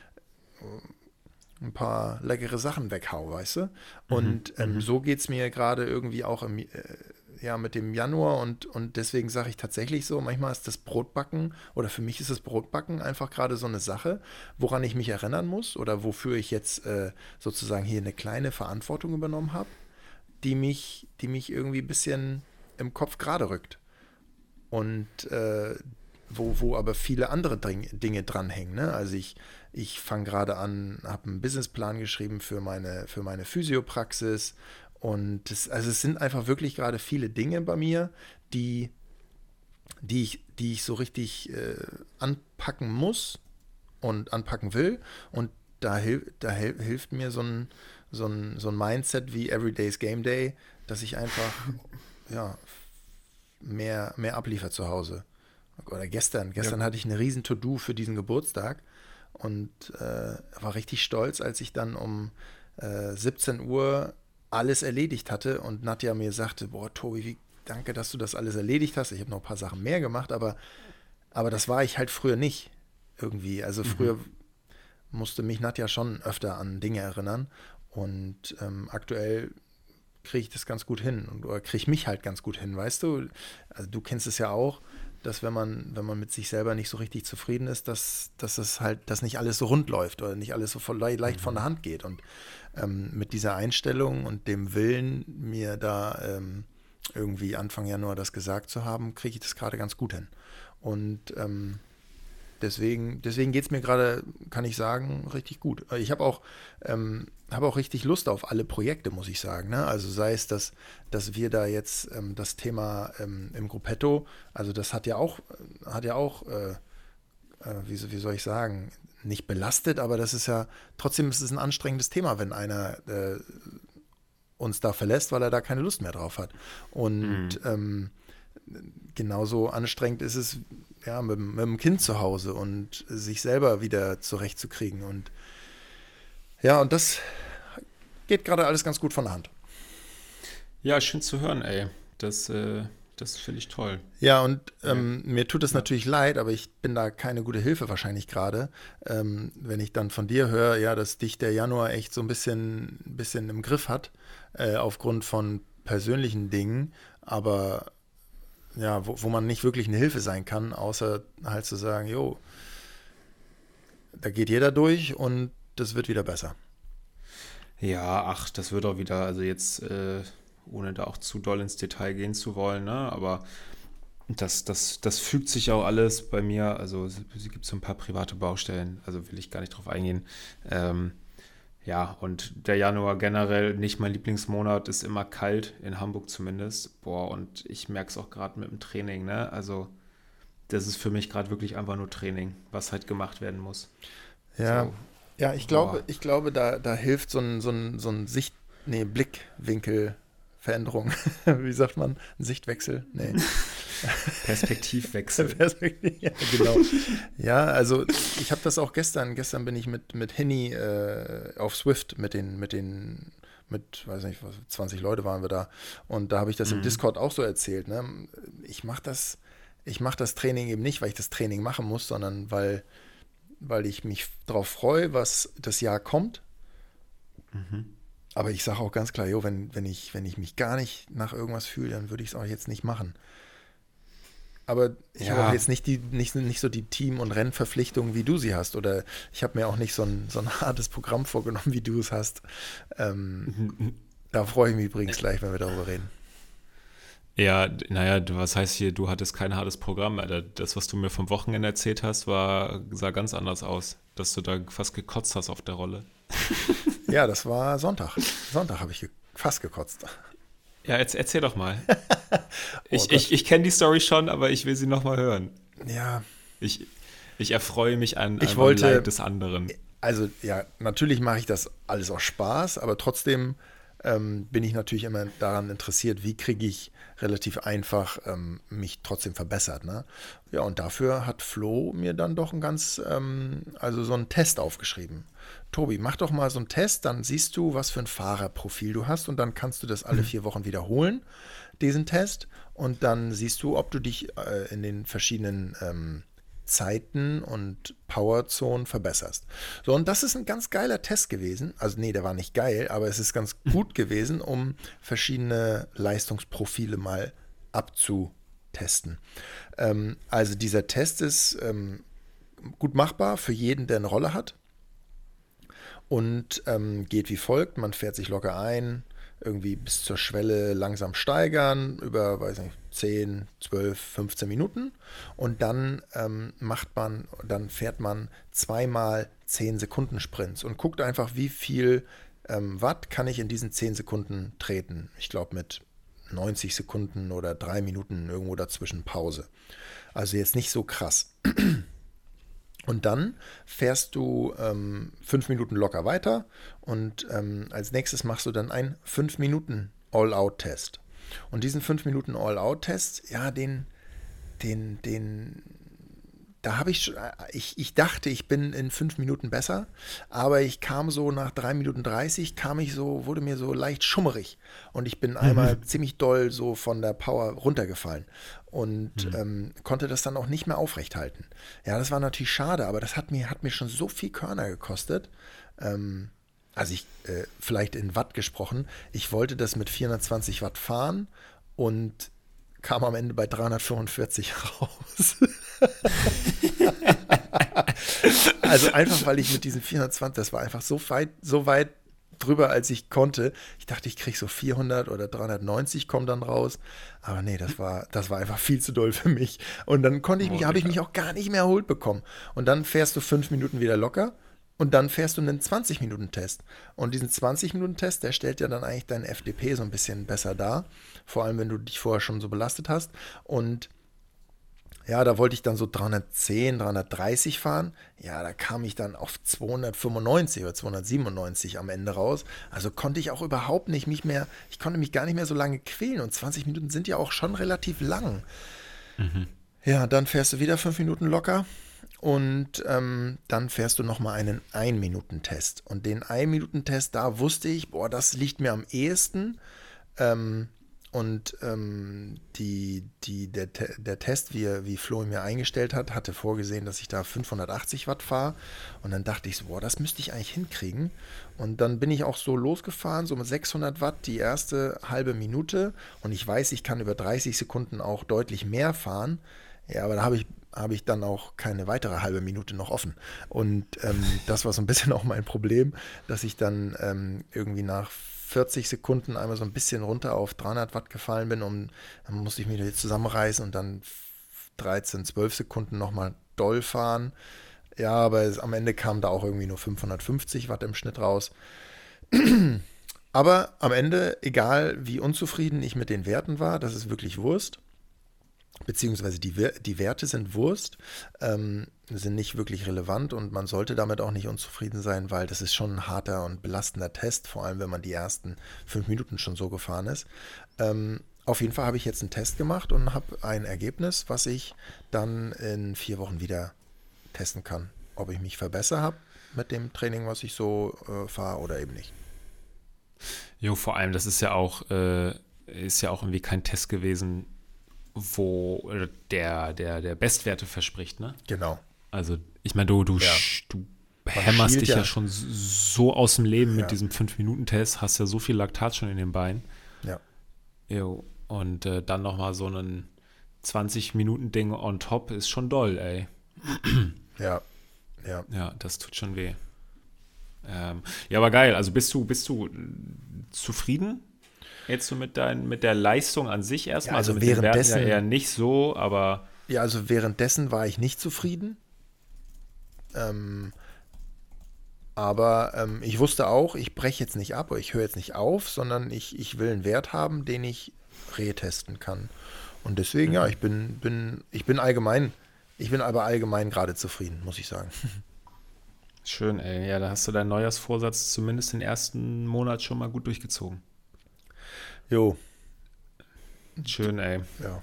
ein paar leckere Sachen weghau, weißt du? Mhm, Und mhm. so geht es mir gerade irgendwie auch ja, mit dem Januar und deswegen sage ich tatsächlich so, manchmal ist das Brotbacken oder für mich ist das Brotbacken einfach gerade so eine Sache, woran ich mich erinnern muss oder wofür ich jetzt sozusagen hier eine kleine Verantwortung übernommen habe, die mich irgendwie ein bisschen im Kopf gerade rückt. Und wo aber viele andere Dinge dranhängen. Ne? Also ich fange gerade an, habe einen Businessplan geschrieben für meine Physiopraxis. Und also es sind einfach wirklich gerade viele Dinge bei mir, die, die ich so richtig anpacken muss und anpacken will. Und hilft mir so ein Mindset wie Everyday's Game Day, dass ich einfach ja, mehr abliefere zu Hause. Oder Ja, gestern hatte ich eine riesen To-Do für diesen Geburtstag und war richtig stolz, als ich dann um 17 Uhr alles erledigt hatte und Nadja mir sagte, boah, Tobi, danke, dass du das alles erledigt hast. Ich habe noch ein paar Sachen mehr gemacht, aber das war ich halt früher nicht irgendwie. Also mhm. früher musste mich Nadja schon öfter an Dinge erinnern und aktuell kriege ich das ganz gut hin oder kriege ich mich halt ganz gut hin, weißt du? Also du kennst es ja auch, dass wenn man mit sich selber nicht so richtig zufrieden ist, dass es halt, dass nicht alles so rund läuft oder nicht alles so leicht von der Hand geht. Und mit dieser Einstellung und dem Willen, mir da irgendwie Anfang Januar das gesagt zu haben, kriege ich das gerade ganz gut hin. Und deswegen geht es mir gerade, kann ich sagen, richtig gut. Ich habe auch richtig Lust auf alle Projekte, muss ich sagen. Ne? Also sei es, dass wir da jetzt das Thema im Gruppetto, also das hat ja auch wie soll ich sagen, nicht belastet, aber das ist ja, trotzdem ist es ein anstrengendes Thema, wenn einer uns da verlässt, weil er da keine Lust mehr drauf hat. Und genauso anstrengend ist es ja mit dem Kind zu Hause und sich selber wieder zurechtzukriegen. Und ja, und das geht gerade alles ganz gut von der Hand. Ja, schön zu hören, ey. Das finde ich toll. Ja, und mir tut es natürlich leid, aber ich bin da keine gute Hilfe wahrscheinlich gerade. Wenn ich dann von dir höre, ja, dass dich der Januar echt so ein bisschen im Griff hat, aufgrund von persönlichen Dingen, aber ja, wo man nicht wirklich eine Hilfe sein kann, außer halt zu sagen, jo, da geht jeder durch und das wird wieder besser. Ja, ach, das wird auch wieder, also jetzt, ohne da auch zu doll ins Detail gehen zu wollen, ne? Aber das fügt sich auch alles bei mir. Also es gibt so ein paar private Baustellen, also will ich gar nicht drauf eingehen. Ja, und der Januar generell nicht mein Lieblingsmonat, ist immer kalt, in Hamburg zumindest. Boah, und ich merke es auch gerade mit dem Training, ne? Also das ist für mich gerade wirklich einfach nur Training, was halt gemacht werden muss. Ja, So, ja, boah. ich glaube, da hilft so ein Blickwinkelveränderung. Wie sagt man? Ein Sichtwechsel? Nee. Perspektivwechsel. Perspektive, ja, genau. Ja, also ich habe das auch gestern bin ich mit Henny auf Swift weiß nicht, 20 Leute waren wir da und da habe ich das im Discord auch so erzählt, ne? Ich mache das Training eben nicht, weil ich das Training machen muss, sondern weil ich mich darauf freue, was das Jahr kommt. Aber ich sage auch ganz klar, jo, wenn ich mich gar nicht nach irgendwas fühle, dann würde ich es auch jetzt nicht machen. Aber ich habe auch Ja, jetzt nicht so die Team- und Rennverpflichtungen, wie du sie hast. Oder ich habe mir auch nicht so ein hartes Programm vorgenommen, wie du es hast. Ähm, Da freue ich mich übrigens gleich, wenn wir darüber reden. ja, naja, was heißt hier, du hattest kein hartes Programm, Alter. Das, was du mir vom Wochenende erzählt hast, sah ganz anders aus, dass du da fast gekotzt hast auf der Rolle. Ja, das war Sonntag. Sonntag habe ich fast gekotzt. Ja, erzähl doch mal. Oh Ich Gott. kenne die Story schon, aber ich will sie nochmal hören. Ja, Ich, ich erfreue mich ich am Leid wollte, des anderen. also ja, natürlich mache ich das alles aus Spaß, aber trotzdem bin ich natürlich immer daran interessiert, wie kriege ich relativ einfach mich trotzdem verbessert. Ne? Ja, und dafür hat Flo mir dann doch also so einen Test aufgeschrieben. Tobi, mach doch mal so einen Test, dann siehst du, was für ein Fahrerprofil du hast und dann kannst du das alle 4 Wochen wiederholen, diesen Test. Und dann siehst du, ob du dich in den verschiedenen Zeiten und Powerzonen verbesserst. So, und das ist ein ganz geiler Test gewesen. Also, nee, der war nicht geil, aber es ist ganz gut gewesen, um verschiedene Leistungsprofile mal abzutesten. Also, dieser Test ist gut machbar für jeden, der eine Rolle hat und geht wie folgt. Man fährt sich locker ein, irgendwie bis zur Schwelle langsam steigern, über, weiß nicht, 10, 12, 15 Minuten und dann dann fährt man zweimal 10 Sekunden Sprints und guckt einfach, wie viel Watt kann ich in diesen 10 Sekunden treten. Ich glaube mit 90 Sekunden oder 3 Minuten irgendwo dazwischen Pause. Also jetzt nicht so krass. Und dann fährst du 5 Minuten locker weiter und als nächstes machst du dann einen 5 Minuten All-Out-Test. Und diesen 5 Minuten All-Out-Test, ja, da habe ich dachte, ich bin in 5 Minuten besser, aber ich kam so nach 3 Minuten 30, wurde mir so leicht schummerig und ich bin einmal ziemlich doll so von der Power runtergefallen und konnte das dann auch nicht mehr aufrechthalten. Ja, das war natürlich schade, aber das hat mir schon so viel Körner gekostet. Also vielleicht in Watt gesprochen, ich wollte das mit 420 Watt fahren und kam am Ende bei 345 raus. Also einfach, weil ich mit diesen 420, das war einfach so weit drüber, als ich konnte. Ich dachte, ich kriege so 400 oder 390 kommen dann raus. Aber nee, das war einfach viel zu doll für mich. Und dann Oh, habe ich Digga. mich auch gar nicht mehr erholt bekommen. Und dann fährst du 5 Minuten wieder locker. Und dann fährst du einen 20-Minuten-Test. Und diesen 20-Minuten-Test, der stellt ja dann eigentlich deinen FDP so ein bisschen besser dar. Vor allem, wenn du dich vorher schon so belastet hast. Und Ja, da wollte ich dann so 310, 330 fahren. Ja, da kam ich dann auf 295 oder 297 am Ende raus. Also konnte ich auch überhaupt nicht ich konnte mich gar nicht mehr so lange quälen. Und 20 Minuten sind ja auch schon relativ lang. Mhm. Ja, dann fährst du wieder 5 Minuten locker. Und dann fährst du nochmal einen 1-Minuten-Test. Und den 1-Minuten-Test, da wusste ich, boah, das liegt mir am ehesten. Und der Test, wie Flo ihn mir eingestellt hat, hatte vorgesehen, dass ich da 580 Watt fahre. Und dann dachte ich so, boah, das müsste ich eigentlich hinkriegen. Und dann bin ich auch so losgefahren, so mit 600 Watt die erste halbe Minute. Und ich weiß, ich kann über 30 Sekunden auch deutlich mehr fahren. Ja, aber da habe ich dann auch keine weitere halbe Minute noch offen. Und das war so ein bisschen auch mein Problem, dass ich dann irgendwie nach 40 Sekunden einmal so ein bisschen runter auf 300 Watt gefallen bin, dann musste ich mich wieder zusammenreißen und dann 13, 12 Sekunden nochmal doll fahren. Ja, aber am Ende kamen da auch irgendwie nur 550 Watt im Schnitt raus. Aber am Ende, egal wie unzufrieden ich mit den Werten war, das ist wirklich Wurst. Beziehungsweise die Werte sind Wurst, sind nicht wirklich relevant und man sollte damit auch nicht unzufrieden sein, weil das ist schon ein harter und belastender Test, vor allem wenn man die ersten 5 Minuten schon so gefahren ist. Auf jeden Fall habe ich jetzt einen Test gemacht und habe ein Ergebnis, was ich dann in 4 Wochen wieder testen kann. Ob ich mich verbessert habe mit dem Training, was ich so fahre oder eben nicht. Jo, vor allem, das ist ja auch irgendwie kein Test gewesen, wo der Bestwerte verspricht, ne? Genau. Also, ich meine, du Ja. hämmerst dich ja schon so aus dem Leben Ja. mit diesem 5-Minuten-Test, hast ja so viel Laktat schon in den Beinen. Ja. Jo, und dann nochmal so ein 20-Minuten-Ding on top ist schon doll, ey. Ja. Ja. Ja, das tut schon weh. Ja, aber geil. Also bist du zufrieden jetzt so mit der Leistung an sich erstmal? Ja, also mit den Werten währenddessen- ja eher nicht so, aber Ja, also währenddessen war ich nicht zufrieden. Aber ich wusste auch, ich breche jetzt nicht ab oder ich höre jetzt nicht auf, sondern ich will einen Wert haben, den ich retesten kann. Und deswegen, ja, ich bin aber allgemein gerade zufrieden, muss ich sagen. schön, ey. Ja, da hast du deinen Neujahrsvorsatz zumindest den ersten Monat schon mal gut durchgezogen. Jo, Schön, ey. ja.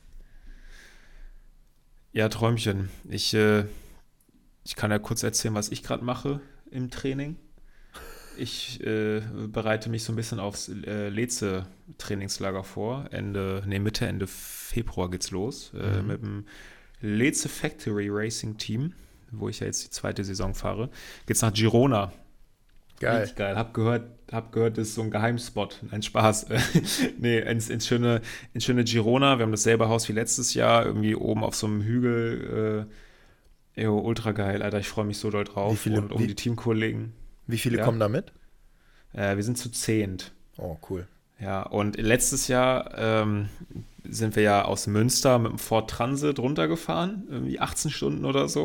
Ja, Träumchen. Ich kann ja kurz erzählen, was ich gerade mache im Training. Ich bereite mich so ein bisschen aufs Leze-Trainingslager vor. Mitte, Ende Februar geht's los mit dem Leze Factory Racing Team, wo ich ja jetzt die 2. Saison fahre. Geht's nach Girona. Geil. Richtig geil. Hab gehört, das ist so ein Geheimspot. Ein Spaß. Nee, ins schöne Girona. Wir haben dasselbe Haus wie letztes Jahr, irgendwie oben auf so einem Hügel. Ultra geil, Alter. Ich freue mich so doll drauf. Und die Teamkollegen. Wie viele Ja? kommen da mit? Wir sind zu 10. Oh, cool. Ja, und letztes Jahr sind wir ja aus Münster mit dem Ford Transit runtergefahren. Irgendwie 18 Stunden oder so.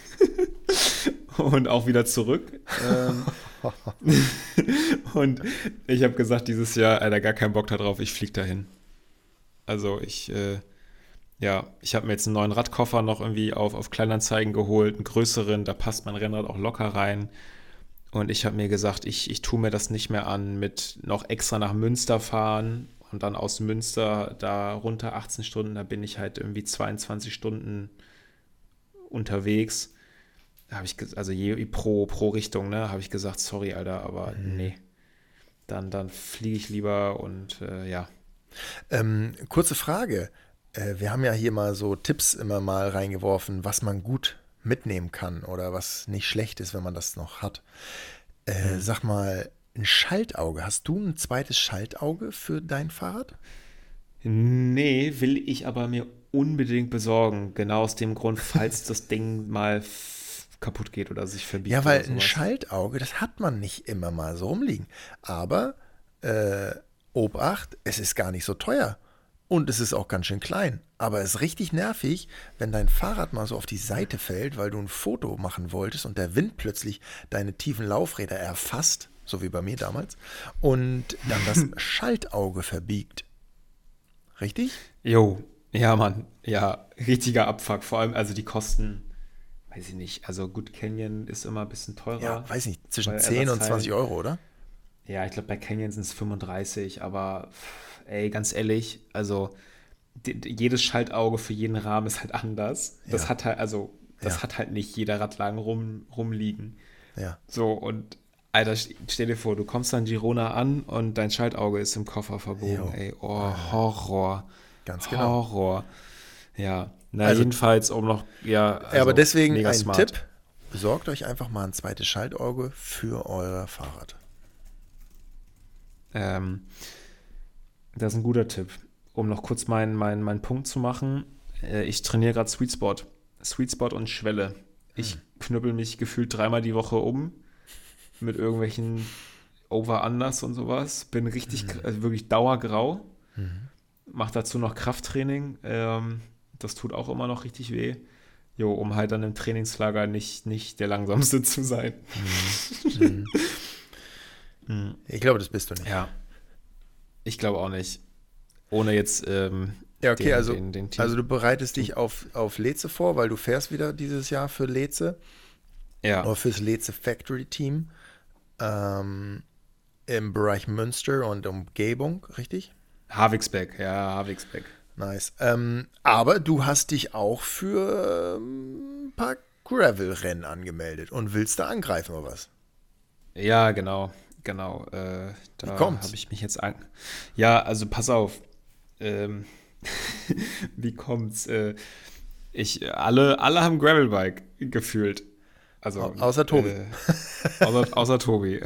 Und auch wieder zurück. Und ich habe gesagt, dieses Jahr, Alter, gar keinen Bock da drauf, ich fliege dahin. Also ich habe mir jetzt einen neuen Radkoffer noch irgendwie auf Kleinanzeigen geholt, einen größeren, da passt mein Rennrad auch locker rein. Und ich habe mir gesagt, ich tue mir das nicht mehr an mit noch extra nach Münster fahren und dann aus Münster da runter 18 Stunden, da bin ich halt irgendwie 22 Stunden unterwegs. Da habe ich, also pro Richtung, ne, habe ich gesagt, sorry, Alter, aber nee. Dann fliege ich lieber und ja. Kurze Frage. Wir haben ja hier mal so Tipps immer mal reingeworfen, was man gut mitnehmen kann oder was nicht schlecht ist, wenn man das noch hat. Sag mal, ein Schaltauge. Hast du ein zweites Schaltauge für dein Fahrrad? Nee, will ich aber mir unbedingt besorgen. Genau aus dem Grund, falls das Ding mal kaputt geht oder sich verbiegt. Ja, weil oder ein sowas. Schaltauge, das hat man nicht immer mal so rumliegen. Aber Obacht, es ist gar nicht so teuer. Und es ist auch ganz schön klein. Aber es ist richtig nervig, wenn dein Fahrrad mal so auf die Seite fällt, weil du ein Foto machen wolltest und der Wind plötzlich deine tiefen Laufräder erfasst, so wie bei mir damals, und dann das Schaltauge verbiegt. Richtig? Jo, Ja, Mann, ja, richtiger Abfuck. Vor allem, also die Kosten, weiß ich nicht. Also gut, Canyon ist immer ein bisschen Ja, teurer weiß nicht, zwischen bei 10 und 20 Ersatzteilen. Euro, oder? Ja, ich glaube, bei Canyon sind es 35, aber ey, ganz ehrlich, also jedes Schaltauge für jeden Rahmen ist halt anders. Das Ja, hat halt, also, das ja, hat halt nicht jeder Radlagen rumliegen. ja, So, und Alter, stell dir vor, du kommst dann Girona an und dein Schaltauge ist im Koffer verbogen, jo, ey. Oh, Horror. ganz genau. Horror. Ja, na Also, jedenfalls, um noch, ja, aber also deswegen mega ein smart. Tipp, besorgt euch einfach mal ein zweites Schaltauge für euer Fahrrad. Ähm, Das ist ein guter Tipp. Um noch kurz meinen Punkt zu machen. Ich trainiere gerade Sweet Spot. Sweet Spot und Schwelle. Ich knüppel mich gefühlt dreimal die Woche um mit irgendwelchen Over-Unders und sowas. Bin richtig, also wirklich dauergrau. Mach dazu noch Krafttraining. Das tut auch immer noch richtig weh. Jo, um halt dann im Trainingslager nicht der Langsamste zu sein. Mhm. Ich glaube, das bist du nicht. Ja, ich glaube auch nicht. Ohne jetzt Ja, okay, den also du bereitest Team. dich auf Leze vor, weil du fährst wieder dieses Jahr für Leze Ja, oder fürs Leze Factory Team ähm, im Bereich Münster und Umgebung, richtig? Havixbeck, ja, Havixbeck. Nice. Aber du hast dich auch für ein paar Gravel-Rennen angemeldet und willst da angreifen oder was? Ja, genau. Wie Da habe kommt's? ich mich jetzt an. Ja, also pass auf. Ähm, wie kommt's? Alle haben Gravelbike gefühlt. Also, Außer Tobi. außer Tobi.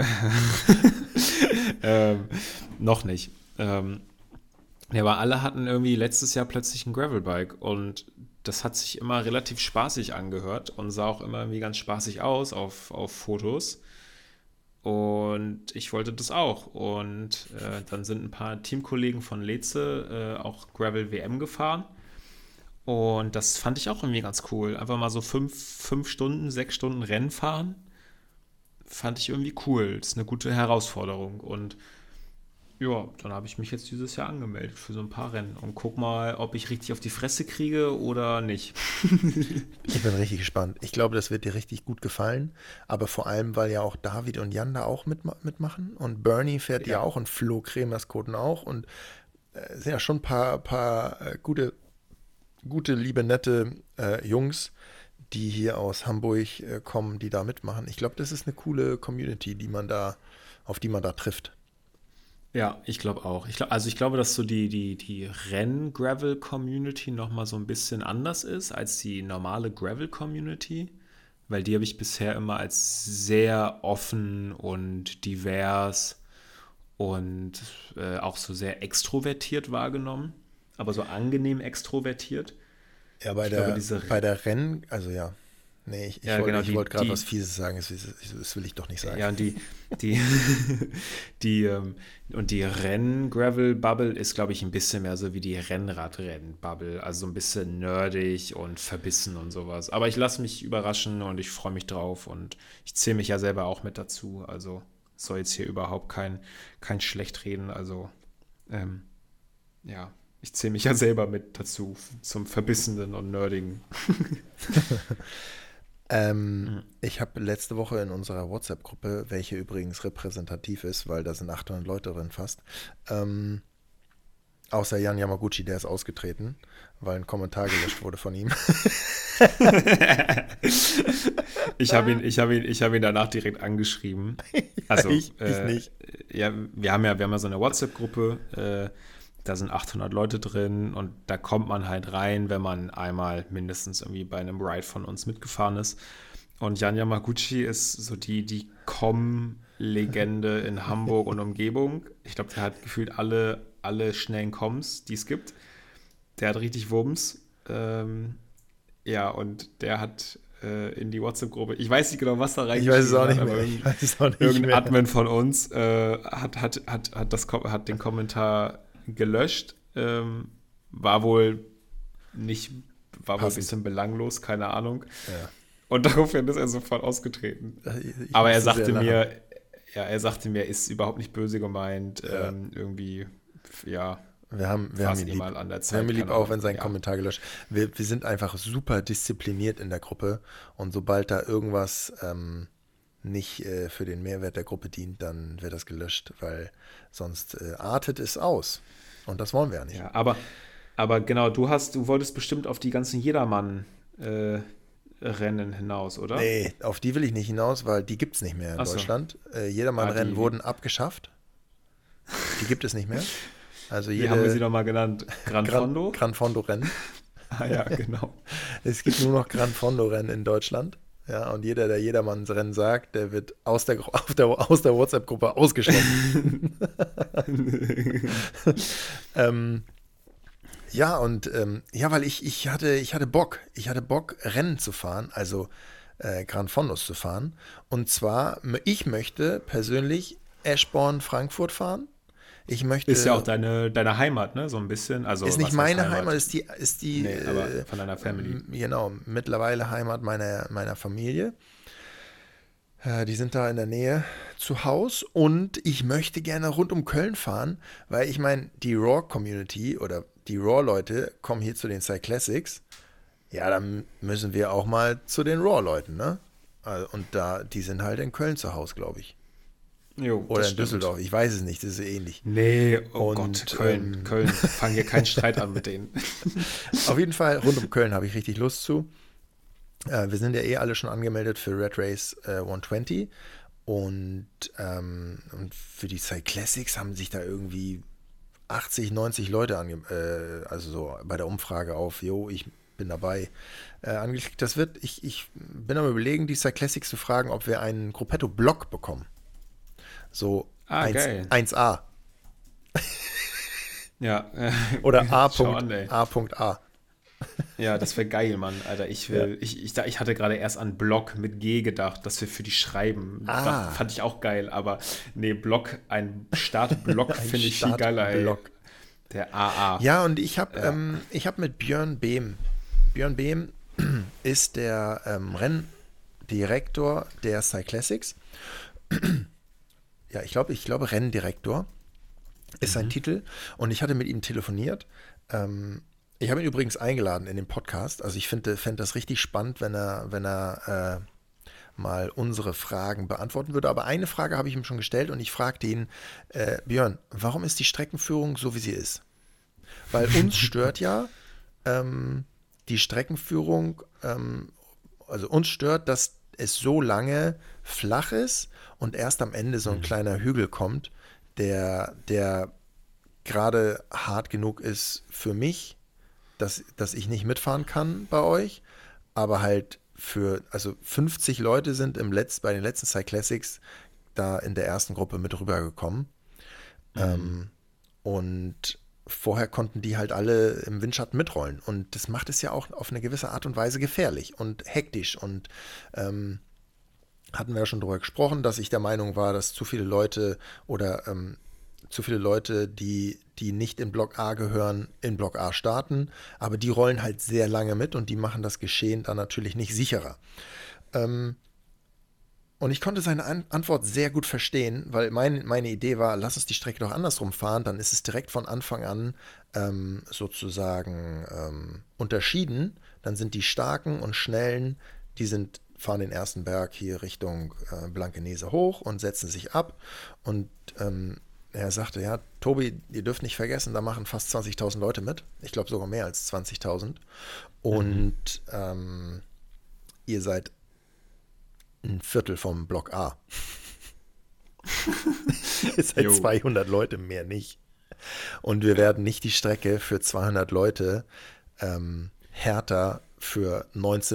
ähm, noch nicht. Ja, aber alle hatten irgendwie letztes Jahr plötzlich ein Gravelbike und das hat sich immer relativ spaßig angehört und sah auch immer irgendwie ganz spaßig aus auf Fotos. Und ich wollte das auch. Und dann sind ein paar Teamkollegen von Leze auch Gravel WM gefahren. Und das fand ich auch irgendwie ganz cool. Einfach mal so 5 Stunden, 6 Stunden Rennen fahren, fand ich irgendwie cool. Das ist eine gute Herausforderung. Und ja, dann habe ich mich jetzt dieses Jahr angemeldet für so ein paar Rennen und guck mal, ob ich richtig auf die Fresse kriege oder nicht. Ich bin richtig gespannt. Ich glaube, das wird dir richtig gut gefallen. Aber vor allem, weil ja auch David und Jan da auch mitmachen. Und Bernie fährt ja Ja, auch und Flo Kremerskoten auch. Und es sind ja schon ein paar gute, liebe, nette Jungs, die hier aus Hamburg kommen, die da mitmachen. Ich glaube, das ist eine coole Community, auf die man da trifft. ja, ich glaube auch. Ich glaube, dass so die Renn-Gravel-Community nochmal so ein bisschen anders ist als die normale Gravel-Community, weil die habe ich bisher immer als sehr offen und divers und auch so sehr extrovertiert wahrgenommen, aber so angenehm extrovertiert. Ja, Ich glaube, diese, bei der Rennen, also ja. Nee, ja, genau, ich wollte gerade was Fieses sagen, das will ich doch nicht sagen. ja, und die, die, und die Renn-Gravel-Bubble ist, glaube ich, ein bisschen mehr so wie die Rennrad-Rennen-Bubble. Also so ein bisschen nerdig und verbissen und sowas. Aber ich lasse mich überraschen und ich freue mich drauf und ich zähle mich ja selber auch mit dazu. Also soll jetzt hier überhaupt kein Schlechtreden. Also, ähm, ja, ich zähle mich ja selber mit dazu zum Verbissenen und Nerdigen. Ich habe letzte Woche in unserer WhatsApp-Gruppe, welche übrigens repräsentativ ist, weil da sind 800 Leute drin fast, ähm, außer Jan Yamaguchi, der ist ausgetreten, weil ein Kommentar gelöscht wurde von ihm. Ich habe ihn danach direkt angeschrieben. Also, Ich nicht. ja, wir haben ja so eine WhatsApp-Gruppe, da sind 800 Leute drin und da kommt man halt rein, wenn man einmal mindestens irgendwie bei einem Ride von uns mitgefahren ist. Und Jan Yamaguchi ist so die Com-Legende in Hamburg und Umgebung. Ich glaube, der hat gefühlt alle schnellen Coms, die es gibt. Der hat richtig Wumms. Ja, und der hat in die WhatsApp-Gruppe, ich weiß nicht genau, was da Ich weiß es auch reingeschrieben hat, nicht aber mehr. Ich weiß es auch nicht irgendein mehr. Admin von uns hat den Kommentar gelöscht. War wohl nicht, war wohl ein Passend. bisschen belanglos, keine Ahnung. Ja. Und daraufhin ist er sofort ausgetreten. Ich Aber er musste sehr sagte lachen. mir, ja, er sagte mir, ist überhaupt nicht böse gemeint. Ja. Irgendwie, ja, Wir haben ihn lieb. Mal an der Wir haben ihn Zeit. lieb, auch wenn sein Ja. Kommentar gelöscht. Wir sind einfach super diszipliniert in der Gruppe und sobald da irgendwas nicht für den Mehrwert der Gruppe dient, dann wird das gelöscht, weil sonst artet es aus. Und das wollen wir ja nicht. Ja, aber genau, du wolltest bestimmt auf die ganzen Jedermann-Rennen hinaus, oder? Nee, auf die will ich nicht hinaus, weil die gibt es nicht mehr in Ach so. Deutschland. Jedermann-Rennen die- wurden abgeschafft. Die gibt es nicht mehr. Also Wie haben wir sie jede nochmal genannt? Gran Fondo? Gran Fondo-Rennen. Ah ja, genau. Es gibt nur noch Gran Fondo-Rennen in Deutschland. Ja, und jeder, der Jedermannsrennen sagt, der wird aus der WhatsApp-Gruppe ausgeschlossen. Ja, und weil ich hatte Bock. Ich hatte Bock, Rennen zu fahren, also Gran Fondos zu fahren. Und zwar, ich möchte persönlich Eschborn Frankfurt fahren. Ich möchte. Ist ja auch deine Heimat, ne? So ein bisschen. Also, Ist nicht was heißt meine Heimat, ist die Nee, aber von deiner Family. Genau, mittlerweile Heimat meiner Familie. Die sind da in der Nähe zu Haus und ich möchte gerne rund um Köln fahren, weil ich meine, die Raw-Community oder die Raw-Leute kommen hier zu den Cyclassics. Ja, dann müssen wir auch mal zu den Raw-Leuten, ne? Und die sind halt in Köln zu Hause, glaube ich. Jo, Oder das in stimmt. Düsseldorf, ich weiß es nicht, das ist ähnlich. Nee, oh Und, Gott, Köln. Fangen wir keinen Streit an mit denen. Auf jeden Fall, rund um Köln habe ich richtig Lust zu. Wir sind ja alle schon angemeldet für Red Race 120 und für die Cyclassics haben sich da irgendwie 80, 90 Leute also so bei der Umfrage auf, ich bin dabei, angeklickt. Ich bin am Überlegen, die Cyclassics zu fragen, ob wir einen Gruppetto-Block bekommen. So geil. 1A. Ja. Oder Schau an, ey. A.A. Ja, das wäre geil, Mann. Alter, ich hatte gerade erst an Block mit G gedacht, dass wir für die schreiben. Das fand ich auch geil, aber nee, ein Startblock finde ich viel geiler, ey. Startblock. Der AA. Ja, und ich habe mit Björn Behm. Björn Behm ist der Renndirektor der Cyclassics. Ja, ich glaube Renndirektor ist sein Titel. Und ich hatte mit ihm telefoniert. Ich habe ihn übrigens eingeladen in den Podcast. Also ich fände das richtig spannend, wenn er mal unsere Fragen beantworten würde. Aber eine Frage habe ich ihm schon gestellt und ich fragte ihn, Björn, warum ist die Streckenführung so, wie sie ist? Weil uns stört ja die Streckenführung, also uns stört, dass es so lange flach ist und erst am Ende so ein kleiner Hügel kommt, der gerade hart genug ist für mich, dass ich nicht mitfahren kann bei euch, aber halt also 50 Leute sind bei den letzten Cyclassics da in der ersten Gruppe mit rübergekommen. Und vorher konnten die halt alle im Windschatten mitrollen. Und das macht es ja auch auf eine gewisse Art und Weise gefährlich und hektisch. Und hatten wir ja schon drüber gesprochen, dass ich der Meinung war, dass zu viele Leute, die nicht in Block A gehören, in Block A starten. Aber die rollen halt sehr lange mit und die machen das Geschehen dann natürlich nicht sicherer. Und ich konnte seine Antwort sehr gut verstehen, weil meine Idee war, lass uns die Strecke doch andersrum fahren, dann ist es direkt von Anfang an sozusagen unterschieden. Dann sind die Starken und Schnellen, fahren den ersten Berg hier Richtung Blankenese hoch und setzen sich ab. Und er sagte, ja, Tobi, ihr dürft nicht vergessen, da machen fast 20.000 Leute mit. Ich glaube sogar mehr als 20.000. Und ihr seid ein Viertel vom Block A. Ihr seid 200 Leute, mehr nicht. Und wir werden nicht die Strecke für 200 Leute härter für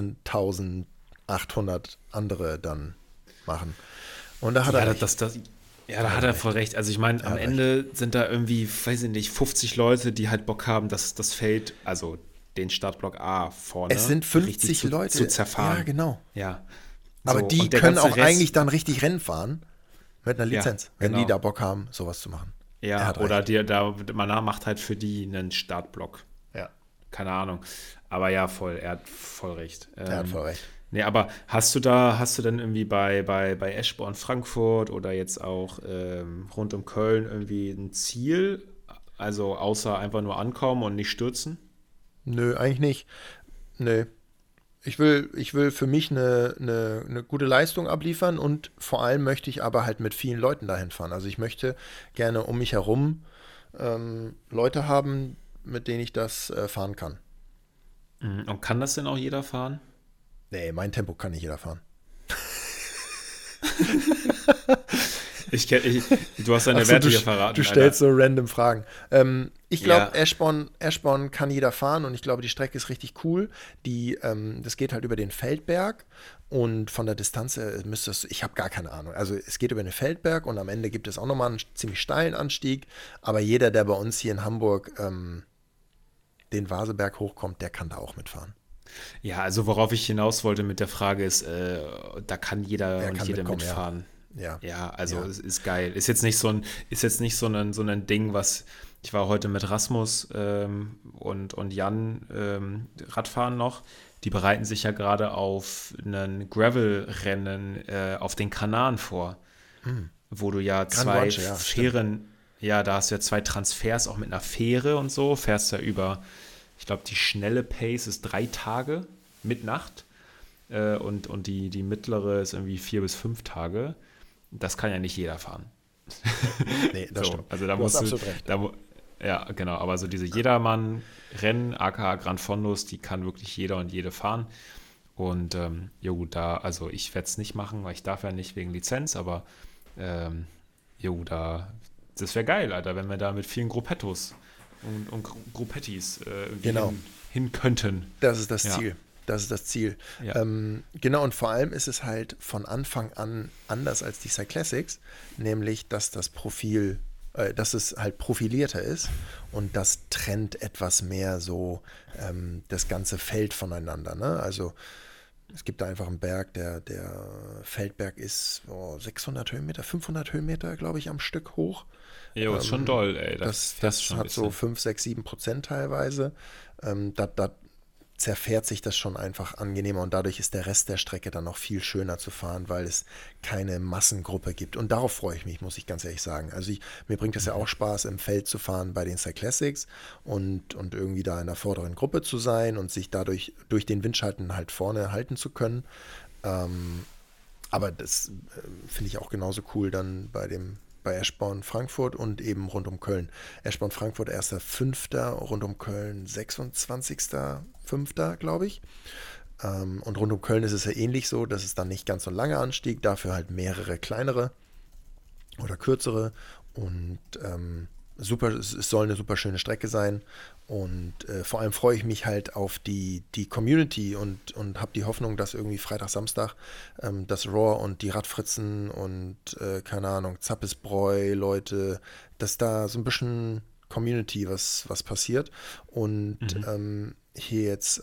19.800 andere dann machen. Und da hat er da hat er voll recht. Also ich meine, am Ende sind da irgendwie, weiß ich nicht, 50 Leute, die halt Bock haben, das Feld, also den Startblock A vorne. Es sind 50 Leute. Zu zerfahren. Ja, genau. Ja. Aber So, die können auch eigentlich dann richtig Rennen fahren mit einer Lizenz, wenn die da Bock haben, sowas zu machen. Ja, oder man macht halt für die einen Startblock. Ja. Keine Ahnung. Aber ja, er hat voll recht. Er hat voll recht. Nee, aber hast du denn irgendwie bei Eschborn Frankfurt oder jetzt auch rund um Köln irgendwie ein Ziel Also außer einfach nur ankommen und nicht stürzen? Nö, eigentlich nicht. Nö. Ich will für mich eine gute Leistung abliefern und vor allem möchte ich aber halt mit vielen Leuten dahin fahren. Also ich möchte gerne um mich herum Leute haben, mit denen ich das fahren kann. Und kann das denn auch jeder fahren? Nee, mein Tempo kann nicht jeder fahren. Du hast deine Ach so, Werte hier verraten, du Alter. stellst so random Fragen. Ich glaube, Ja, Eschborn kann jeder fahren und ich glaube, die Strecke ist richtig cool. Das geht halt über den Feldberg und von der Distanz müsste es, ich habe gar keine Ahnung. Also es geht über den Feldberg und am Ende gibt es auch nochmal einen ziemlich steilen Anstieg. Aber jeder, der bei uns hier in Hamburg den Vaseberg hochkommt, der kann da auch mitfahren. ja, also worauf ich hinaus wollte mit der Frage ist, da kann jeder Er und kann jede mitkommen, ja. mitfahren. Ja, Ja, also ja. es ist geil. Ist jetzt nicht so ein Ding, was ich war heute mit Rasmus und Jan Radfahren noch. Die bereiten sich ja gerade auf ein Gravel-Rennen auf den Kanaren vor, Hm. wo du ja Gran zwei Guanche, ja, stimmt. Fähren, ja, da hast du ja zwei Transfers auch mit einer Fähre und so, fährst ja über, ich glaube, die schnelle Pace ist 3 Tage mit Nacht und die mittlere ist irgendwie 4 bis 5 Tage. Das kann ja nicht jeder fahren. Nee, das So, stimmt. also da Du hast musst du, absolut recht. da, ja, genau, aber so diese Jedermann-Rennen, aka Gran Fondos, die kann wirklich jeder und jede fahren. Und ja gut, also ich werde es nicht machen, weil ich darf ja nicht wegen Lizenz, aber ähm, jo, das wäre geil, Alter, wenn wir da mit vielen Gruppettos und Gruppettis irgendwie Genau. hin könnten. Das ist das Ja, Ziel. Das ist das Ziel. ja. Genau, und vor allem ist es halt von Anfang an anders als die Cyclassics, nämlich dass das Profil, dass es halt profilierter ist und das trennt etwas mehr so das ganze Feld voneinander. Ne? Also es gibt da einfach einen Berg, der Feldberg ist 600 Höhenmeter, 500 Höhenmeter, glaube ich, am Stück hoch. Jo, ist schon Ähm, doll, ey, da fährst du das schon ein hat so bisschen. 5, 6, 7% teilweise. Da zerfährt sich das schon einfach angenehmer und dadurch ist der Rest der Strecke dann noch viel schöner zu fahren, weil es keine Massengruppe gibt. Und darauf freue ich mich, muss ich ganz ehrlich sagen. Also mir bringt es ja auch Spaß, im Feld zu fahren bei den Cyclassics und irgendwie da in der vorderen Gruppe zu sein und sich dadurch durch den Windschatten halt vorne halten zu können. Ähm, aber das finde ich auch genauso cool dann bei Eschborn Frankfurt und eben rund um Köln. Eschborn Frankfurt 1.5., rund um Köln 26.5., glaube ich. Und rund um Köln ist es ja ähnlich so, dass es dann nicht ganz so ein langer Anstieg, dafür halt mehrere kleinere oder kürzere und super, es soll eine super schöne Strecke sein und vor allem freue ich mich halt auf die Community und habe die Hoffnung, dass irgendwie Freitag, Samstag das Raw und die Radfritzen und keine Ahnung, Zappesbräu, Leute, dass da so ein bisschen Community was passiert und Mhm. hier jetzt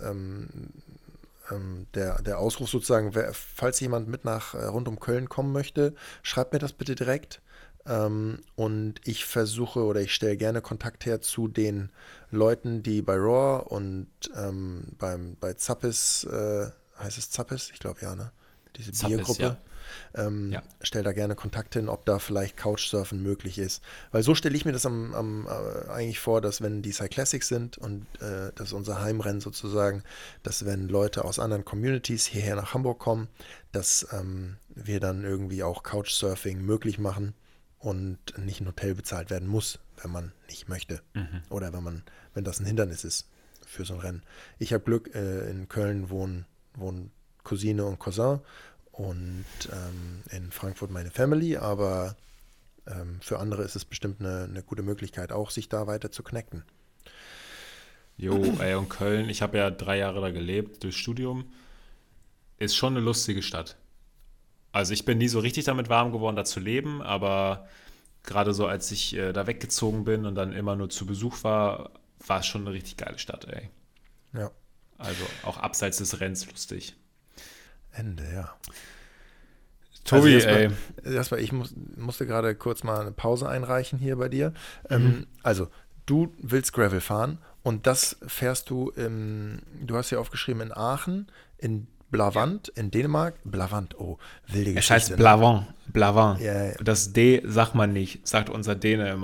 der Ausruf sozusagen, falls jemand mit nach rund um Köln kommen möchte, schreibt mir das bitte direkt. Und ich versuche oder ich stelle gerne Kontakt her zu den Leuten, die bei Raw und bei Zappis, heißt es Zappis? Ich glaube ja, ne? Diese Zappes, Biergruppe. ja. Ja. Stell da gerne Kontakt hin, ob da vielleicht Couchsurfen möglich ist. Weil so stelle ich mir das eigentlich vor, dass wenn die Cyclassics sind und das ist unser Heimrennen sozusagen, dass wenn Leute aus anderen Communities hierher nach Hamburg kommen, dass wir dann irgendwie auch Couchsurfing möglich machen und nicht ein Hotel bezahlt werden muss, wenn man nicht möchte. Mhm. Oder wenn das ein Hindernis ist für so ein Rennen. Ich habe Glück, in Köln wohnen Cousine und Cousin und in Frankfurt meine Family, aber für andere ist es bestimmt eine gute Möglichkeit, auch sich da weiter zu connecten. Jo, ey, und Köln, ich habe ja 3 Jahre da gelebt durch Studium, ist schon eine lustige Stadt. Also ich bin nie so richtig damit warm geworden, da zu leben, aber gerade so als ich da weggezogen bin und dann immer nur zu Besuch war, war es schon eine richtig geile Stadt, ey. Ja, Also auch abseits des Rennens lustig. Ende, ja. Also Tobi, ey. Jasper, musste gerade kurz mal eine Pause einreichen hier bei dir. Mhm. Also, du willst Gravel fahren und das fährst du hast ja aufgeschrieben in Aachen, in Ja. Blavant, in Dänemark. Blavant, oh, wilde Es heißt Geschichte, ne? Blavant, Blavant. Ja, Das D sagt man nicht, sagt unser Däne immer.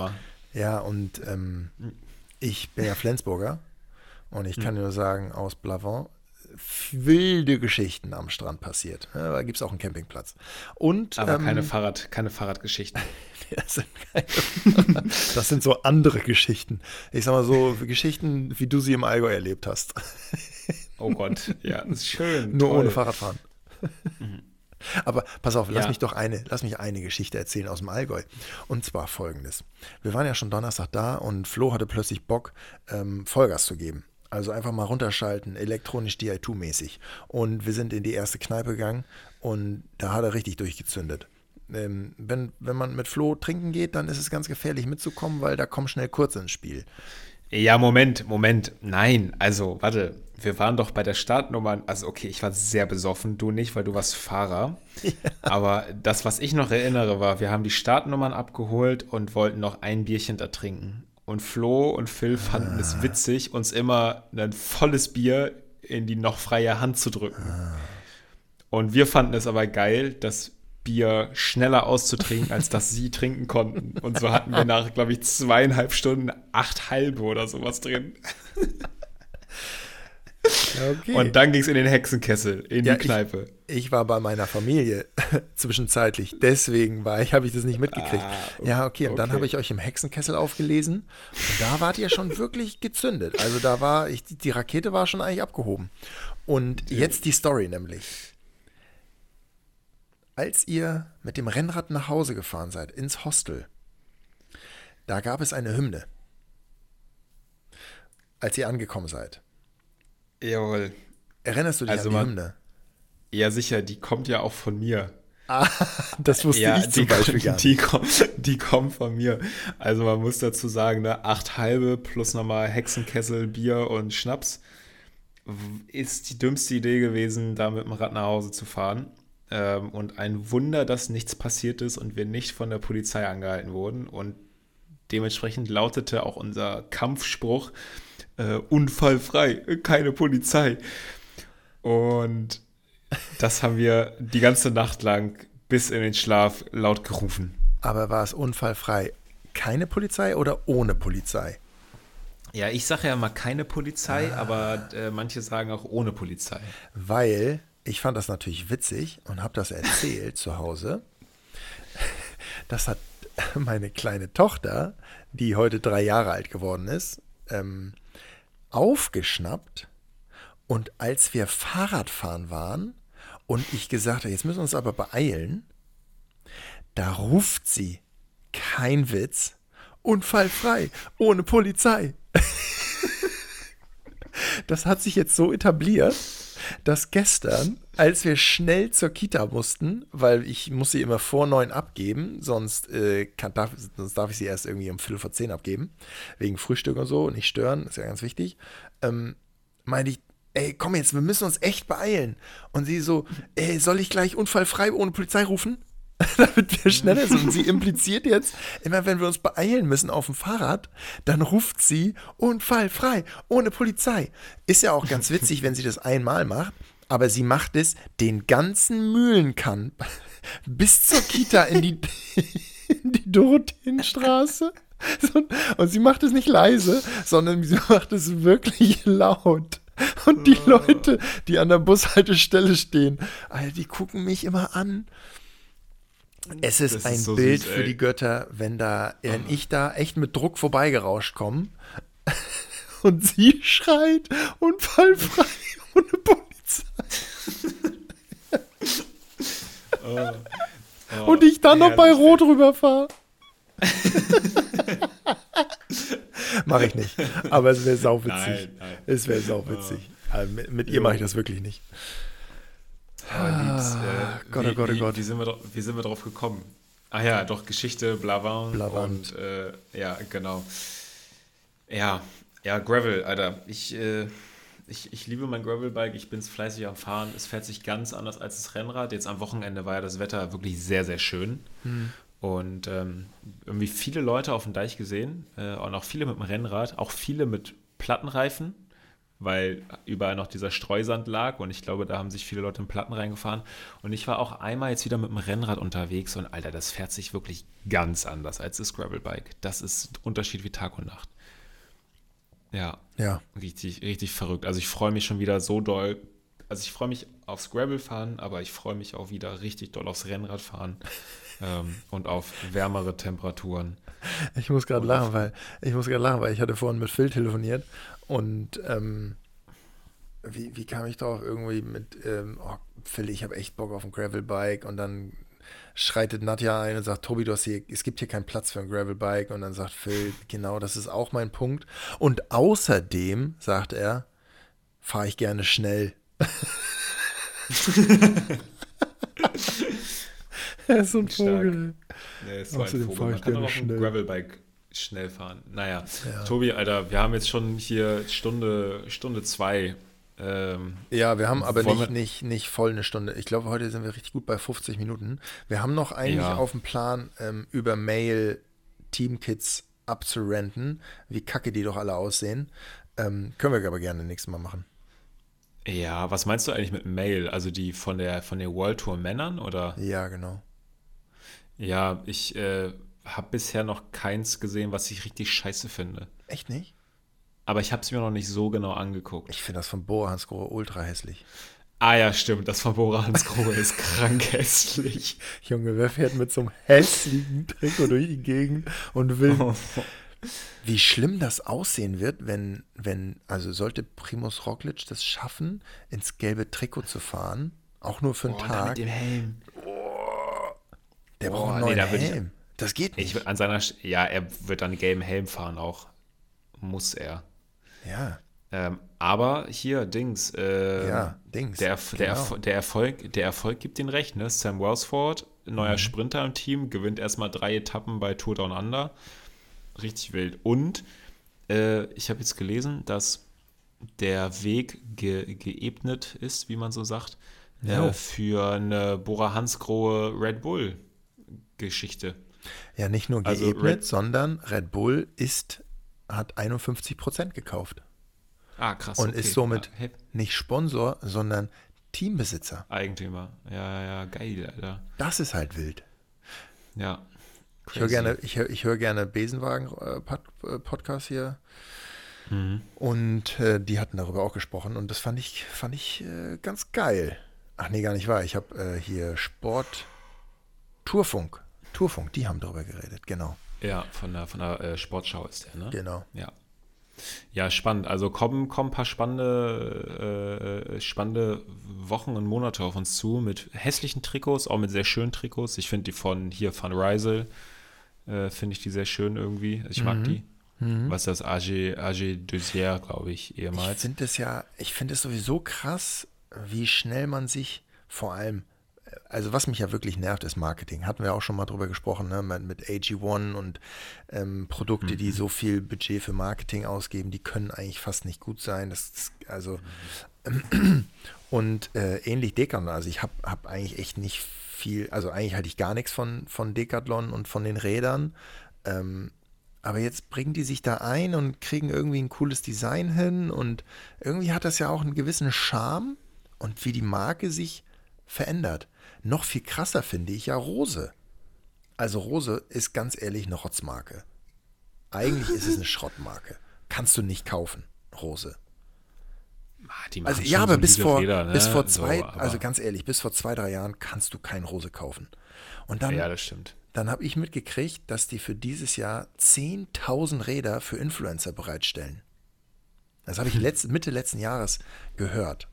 Ja, und ich bin ja Flensburger und ich kann nur sagen, aus Blavon wilde Geschichten am Strand passiert. Ja, da gibt es auch einen Campingplatz. Und Aber keine Fahrradgeschichten. das sind das sind so andere Geschichten. Ich sag mal so, Geschichten, wie du sie im Allgäu erlebt hast. Oh Gott, ja, das ist schön. Nur toll. ohne Fahrradfahren. Aber pass auf, lass Ja. mich eine Geschichte erzählen aus dem Allgäu. Und zwar folgendes. Wir waren ja schon Donnerstag da und Flo hatte plötzlich Bock, Vollgas zu geben. Also einfach mal runterschalten, elektronisch DI2-mäßig. Und wir sind in die erste Kneipe gegangen und da hat er richtig durchgezündet. Wenn man mit Flo trinken geht, dann ist es ganz gefährlich mitzukommen, weil da kommen schnell kurz ins Spiel. Ja, Moment. Nein, also, warte. Wir waren doch bei der Startnummer. Also, okay, ich war sehr besoffen. Du nicht, weil du warst Fahrer. Aber das, was ich noch erinnere, war, wir haben die Startnummern abgeholt und wollten noch ein Bierchen da trinken. Und Flo und Phil fanden es witzig, uns immer ein volles Bier in die noch freie Hand zu drücken. Und wir fanden es aber geil, das Bier schneller auszutrinken, als dass sie trinken konnten. Und so hatten wir nach, glaube ich, 2,5 Stunden 8 halbe oder sowas drin. Okay. Und dann ging es in den Hexenkessel, in die Kneipe. Ich war bei meiner Familie zwischenzeitlich, deswegen habe ich das nicht mitgekriegt. Ja, okay, und dann habe ich euch im Hexenkessel aufgelesen und da wart ihr schon wirklich gezündet. Also die Rakete war schon eigentlich abgehoben. Und jetzt die Story nämlich. Als ihr mit dem Rennrad nach Hause gefahren seid, ins Hostel, da gab es eine Hymne. Als ihr angekommen seid. Jawohl. Erinnerst du dich an die Hymne? Ja, sicher, die kommt ja auch von mir. Das wusste ich zum Beispiel gar nicht. Die kommt von mir. Also man muss dazu sagen, ne, 8 halbe plus nochmal Hexenkessel, Bier und Schnaps ist die dümmste Idee gewesen, da mit dem Rad nach Hause zu fahren. Und ein Wunder, dass nichts passiert ist und wir nicht von der Polizei angehalten wurden. Und dementsprechend lautete auch unser Kampfspruch, unfallfrei, keine Polizei. Und das haben wir die ganze Nacht lang bis in den Schlaf laut gerufen. Aber war es unfallfrei keine Polizei oder ohne Polizei? Ja, ich sage ja mal keine Polizei, aber manche sagen auch ohne Polizei. Weil ich fand das natürlich witzig und habe das erzählt zu Hause. Das hat meine kleine Tochter, die heute 3 Jahre alt geworden ist, aufgeschnappt. Und als wir Fahrradfahren waren und ich gesagt habe, jetzt müssen wir uns aber beeilen, da ruft sie, kein Witz, unfallfrei, ohne Polizei. Das hat sich jetzt so etabliert, dass gestern, als wir schnell zur Kita mussten, weil ich muss sie immer vor 9 abgeben, sonst darf ich sie erst irgendwie um 5:45 abgeben, wegen Frühstück und so, nicht stören, ist ja ganz wichtig, meinte ich, ey, komm jetzt, wir müssen uns echt beeilen. Und sie so, ey, soll ich gleich unfallfrei ohne Polizei rufen? Damit wir schneller sind. Und sie impliziert jetzt, immer wenn wir uns beeilen müssen auf dem Fahrrad, dann ruft sie unfallfrei, ohne Polizei. Ist ja auch ganz witzig, wenn sie das einmal macht, aber sie macht es den ganzen Mühlenkamm bis zur Kita in die Dorotheenstraße. Und sie macht es nicht leise, sondern sie macht es wirklich laut. Und die Leute, die an der Bushaltestelle stehen, Alter, die gucken mich immer an. Es ist ein so Bild süß, für die Götter, wenn ich da echt mit Druck vorbeigerauscht komme und sie schreit, unfallfrei, ohne Polizei. Und ich dann noch bei Rot rüberfahre. Mache ich nicht. Aber es wäre sauwitzig. Nein. Es wäre sauwitzig. Mit ihr mache ich das wirklich nicht. Gott, oh Gott. Wie sind wir drauf gekommen? Ah ja, doch, Geschichte, Blavant. Blavant. Und ja, genau. Ja, Gravel, Alter. Ich liebe mein Gravelbike, ich bin es fleißig am Fahren. Es fährt sich ganz anders als das Rennrad. Jetzt am Wochenende war ja das Wetter wirklich sehr, sehr schön. Und irgendwie viele Leute auf dem Deich gesehen und auch viele mit dem Rennrad, auch viele mit Plattenreifen. weil überall noch dieser Streusand lag und ich glaube, da haben sich viele Leute in Platten reingefahren. Und ich war auch einmal jetzt wieder mit dem Rennrad unterwegs und Alter, das fährt sich wirklich ganz anders als das Gravelbike. Das ist ein Unterschied wie Tag und Nacht. Ja, Ja. richtig, richtig verrückt. Also ich freue mich schon wieder so doll. Also ich freue mich aufs Gravelfahren, aber ich freue mich auch wieder richtig doll aufs Rennradfahren und auf wärmere Temperaturen. Ich muss gerade lachen, weil ich hatte vorhin mit Phil telefoniert und wie kam ich drauf? Irgendwie mit, Phil, ich habe echt Bock auf ein Gravelbike und dann schreitet Nadja ein und sagt, Tobi, es gibt hier keinen Platz für ein Gravelbike und dann sagt Phil, genau, das ist auch mein Punkt. Und außerdem, sagt er, fahre ich gerne schnell. Er ist so ein Vogel. Nee, ist so ein Außerdem Vogel. fahre Man ich kann gerne doch auf dem schnell. Gravelbike schnell fahren. Naja, Ja. Tobi, Alter, wir haben jetzt schon hier Stunde 2. Ja, wir haben aber Wollen wir- nicht voll eine Stunde. Ich glaube, heute sind wir richtig gut bei 50 Minuten. Wir haben noch eigentlich Ja. auf dem Plan, über Mail Teamkits abzurenten, wie kacke die doch alle aussehen. Können wir aber gerne nächstes Mal machen. Ja, was meinst du eigentlich mit Mail? Also die von der World Tour Männern oder? Ja, genau. Ja, ich habe bisher noch keins gesehen, was ich richtig scheiße finde. Echt nicht? Aber ich habe es mir noch nicht so genau angeguckt. Ich finde das von Bora Hansgrohe ultra hässlich. Ah ja, stimmt, das von Bora Hansgrohe ist krank hässlich. Junge, wer fährt mit so einem hässlichen Trikot durch die Gegend und will. Wie schlimm das aussehen wird, also sollte Primož Roglič das schaffen, ins gelbe Trikot zu fahren, auch nur für einen Und dann Tag. mit dem Helm. Der Boah, braucht einen nee, neuen da würd ich- Helm. Das geht Ich nicht. würd an seiner, ja, er wird dann einen gelben Helm fahren auch. Muss er. Ja, Aber hier, Dings, ja, Dings. Genau. der Erfolg gibt den recht, ne? Sam Welsford, neuer Sprinter im Team, gewinnt erstmal 3 Etappen bei Tour Down Under. Richtig wild. Und ich habe jetzt gelesen, dass der Weg geebnet ist, wie man so sagt, Ja. für eine Bora Hansgrohe Red Bull Geschichte. Ja, nicht nur Also geebnet, sondern Red Bull hat 51% gekauft Ah, krass. und okay. ist somit Ja, hey, nicht Sponsor, sondern Teambesitzer. Eigentümer. Ja, geil, Alter. Das ist halt wild. Ja. Ich höre gerne, ich hör gerne Besenwagen-Podcast hier. Und die hatten darüber auch gesprochen und das fand ich ganz geil. Ach nee, gar nicht wahr. Ich habe hier Tourfunk, die haben darüber geredet, genau. Ja, von der Sportschau ist der, ne? Genau. Ja. Ja, spannend. Also kommen ein paar spannende Wochen und Monate auf uns zu mit hässlichen Trikots, auch mit sehr schönen Trikots. Ich finde die von Van Rysel, finde ich die sehr schön irgendwie. Ich mag die. Was ist das? AG Deuxier, glaube ich, ehemals. Ich finde es sowieso krass, wie schnell man sich vor allem, also was mich ja wirklich nervt, ist Marketing. Hatten wir auch schon mal drüber gesprochen, ne? Mit AG1 und Produkte, die so viel Budget für Marketing ausgeben, die können eigentlich fast nicht gut sein. Und ähnlich Decathlon, also ich hab eigentlich echt nicht viel, also eigentlich hatte ich gar nichts von Decathlon und von den Rädern. Aber jetzt bringen die sich da ein und kriegen irgendwie ein cooles Design hin und irgendwie hat das ja auch einen gewissen Charme und wie die Marke sich verändert. Noch viel krasser finde ich ja Rose. Also Rose ist ganz ehrlich eine Rotzmarke. Eigentlich ist es eine Schrottmarke. Kannst du nicht kaufen, Rose. Die Also machen ja, schon aber solide Räder, ne? bis vor So, also ganz ehrlich, bis vor 2-3 Jahren kannst du kein Rose kaufen. Und ja, das stimmt. dann habe ich mitgekriegt, dass die für dieses Jahr 10.000 Räder für Influencer bereitstellen. Das habe ich Mitte letzten Jahres gehört.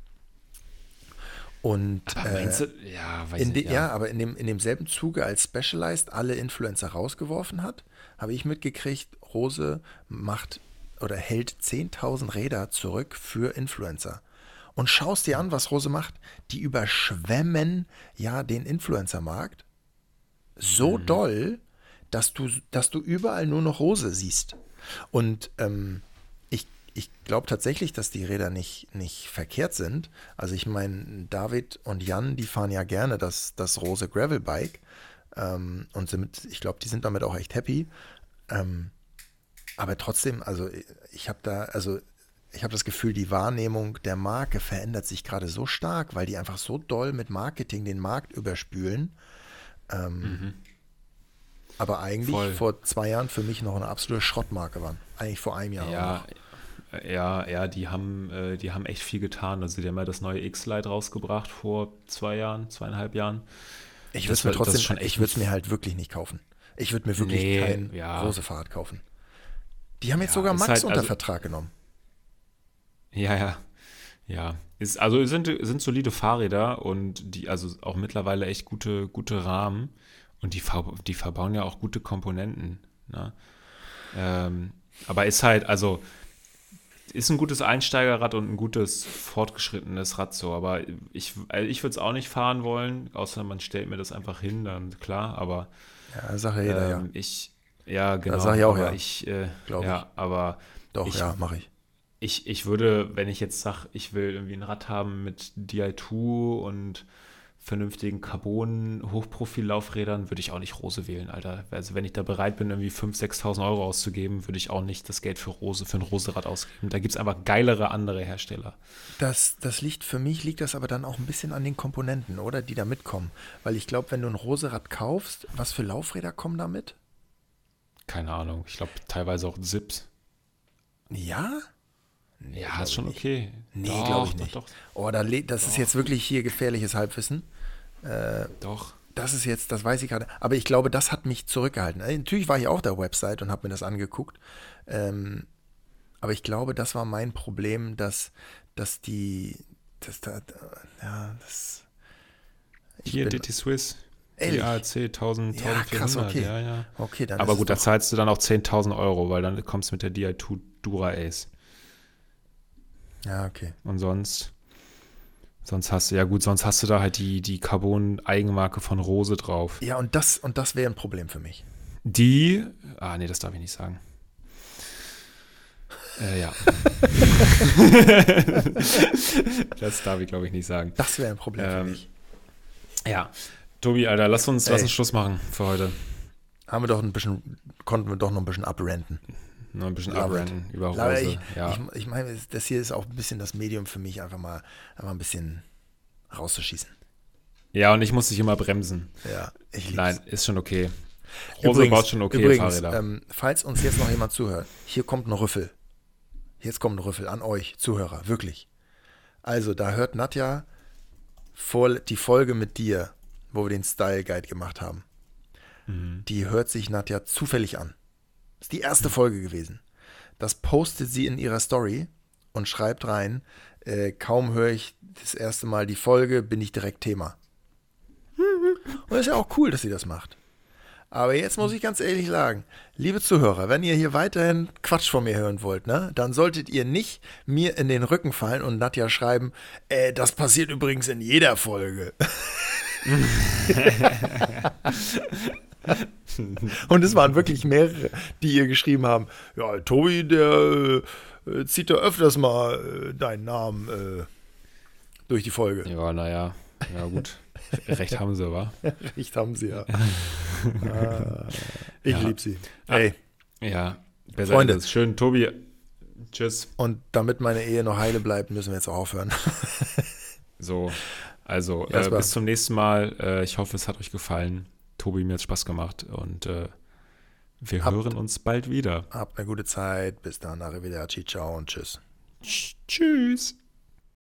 Und Aber meinst du, ja, weiß nicht. ja, aber in demselben Zuge, als Specialized alle Influencer rausgeworfen hat, habe ich mitgekriegt, Rose macht oder hält 10.000 Räder zurück für Influencer. Und schaust dir an, was Rose macht. Die überschwemmen ja den Influencer-Markt so doll, dass du überall nur noch Rose siehst. Und ich glaube tatsächlich, dass die Räder nicht verkehrt sind. Also ich meine, David und Jan, die fahren ja gerne das Rose Gravelbike. Und ich glaube, die sind damit auch echt happy. Aber trotzdem, also ich habe da, also ich habe das Gefühl, die Wahrnehmung der Marke verändert sich gerade so stark, weil die einfach so doll mit Marketing den Markt überspülen. Mhm. Aber eigentlich Voll. vor 2 Jahren für mich noch eine absolute Schrottmarke waren. Eigentlich vor einem Jahr auch Ja, noch. ja, die haben echt viel getan. Also die haben ja das neue X-Lite rausgebracht vor 2 Jahren, 2,5 Jahren. Ich würde es Das mir war, das ist trotzdem, schon ich echt würde es mir halt wirklich nicht kaufen. Ich würde mir wirklich nee, kein ja, Rose-Fahrrad kaufen. Die haben jetzt ja, sogar ist Max halt, unter also, Vertrag genommen. ja, ja, ja. Also sind solide Fahrräder und die, also auch mittlerweile echt gute Rahmen und die verbauen ja auch gute Komponenten. Ne? Ähm, aber ist halt, also ist ein gutes Einsteigerrad und ein gutes fortgeschrittenes Rad so, aber ich würde es auch nicht fahren wollen, außer man stellt mir das einfach hin, dann klar, aber Ja, sagt ja jeder, ja. ja, Da genau, sage ich auch aber ja, glaube ich. ja, aber Doch, ich, ja, mache ich. ich würde, wenn ich jetzt sage, ich will irgendwie ein Rad haben mit Di2 und vernünftigen Carbon-Hochprofil-Laufrädern, würde ich auch nicht Rose wählen, Alter. Also wenn ich da bereit bin, irgendwie 5.000, 6.000 Euro auszugeben, würde ich auch nicht das Geld für ein Rose-Rad ausgeben. Da gibt es einfach geilere andere Hersteller. Für mich liegt das aber dann auch ein bisschen an den Komponenten, oder? Die da mitkommen. Weil ich glaube, wenn du ein Roserad kaufst, was für Laufräder kommen da mit? Keine Ahnung. Ich glaube, teilweise auch Zips. Ja? Nee, Ja, glaube ist ich schon nicht. okay. Nee, glaube Doch, ich doch, nicht. doch, Oh, das ist doch, jetzt wirklich hier gefährliches Halbwissen. doch. Das ist jetzt, das weiß ich gerade. Aber ich glaube, das hat mich zurückgehalten. Natürlich war ich auf der Website und habe mir das angeguckt. Ähm, aber ich glaube, das war mein Problem, dass die, dass da, ja, das, ich Hier, bin, DT Swiss. Die ehrlich, ARC 1000, ja, krass, 1400, okay. ja, ja. Okay, dann ist Aber es gut, da doch, zahlst du dann auch 10.000 Euro, weil dann kommst du mit der Di2 Dura Ace. ja, okay. Und sonst hast du, ja gut, sonst hast du da halt die Carbon-Eigenmarke von Rose drauf. Ja, und das wäre ein Problem für mich. Nee, das darf ich nicht sagen. Ja. Das darf ich, glaube ich, nicht sagen. Das wäre ein Problem für Ähm, mich. ja. Tobi, Alter, lass uns Schluss machen für heute. Konnten wir doch noch ein bisschen abrenten. Noch ein bisschen Love it. abrenten über Aber Rose. Ja. ich meine, das hier ist auch ein bisschen das Medium für mich, einfach ein bisschen rauszuschießen. Ja, und ich muss dich immer bremsen. Ja, ich lieb's. Nein, ist schon okay. Rose baut schon okay Fahrräder. Falls uns jetzt noch jemand zuhört, hier kommt ein Rüffel. Jetzt kommt ein Rüffel an euch, Zuhörer, wirklich. Also, da hört Nadja die Folge mit dir, wo wir den Style Guide gemacht haben. Die hört sich Nadja zufällig an. Ist die erste Folge gewesen. Das postet sie in ihrer Story und schreibt rein, kaum höre ich das erste Mal die Folge, bin ich direkt Thema. Und das ist ja auch cool, dass sie das macht. Aber jetzt muss ich ganz ehrlich sagen, liebe Zuhörer, wenn ihr hier weiterhin Quatsch von mir hören wollt, ne, dann solltet ihr nicht mir in den Rücken fallen und Nadja schreiben, das passiert übrigens in jeder Folge. Und es waren wirklich mehrere, die ihr geschrieben haben, ja, Tobi, der zieht da öfters mal deinen Namen durch die Folge. Ja, naja. Ja, gut. Recht haben sie, wa? Recht haben sie, ja. Ich Ja. liebe sie. Ey, Ja. Besser Freunde. ist es. Schön, Tobi. Tschüss. und damit meine Ehe noch heile bleibt, müssen wir jetzt auch aufhören. So, also Jasper. bis zum nächsten Mal. Ich hoffe, es hat euch gefallen. Tobi, mir hat Spaß gemacht und wir hören uns bald wieder. Habt eine gute Zeit. Bis dann. Arrivederci. Ciao und tschüss. Tschüss.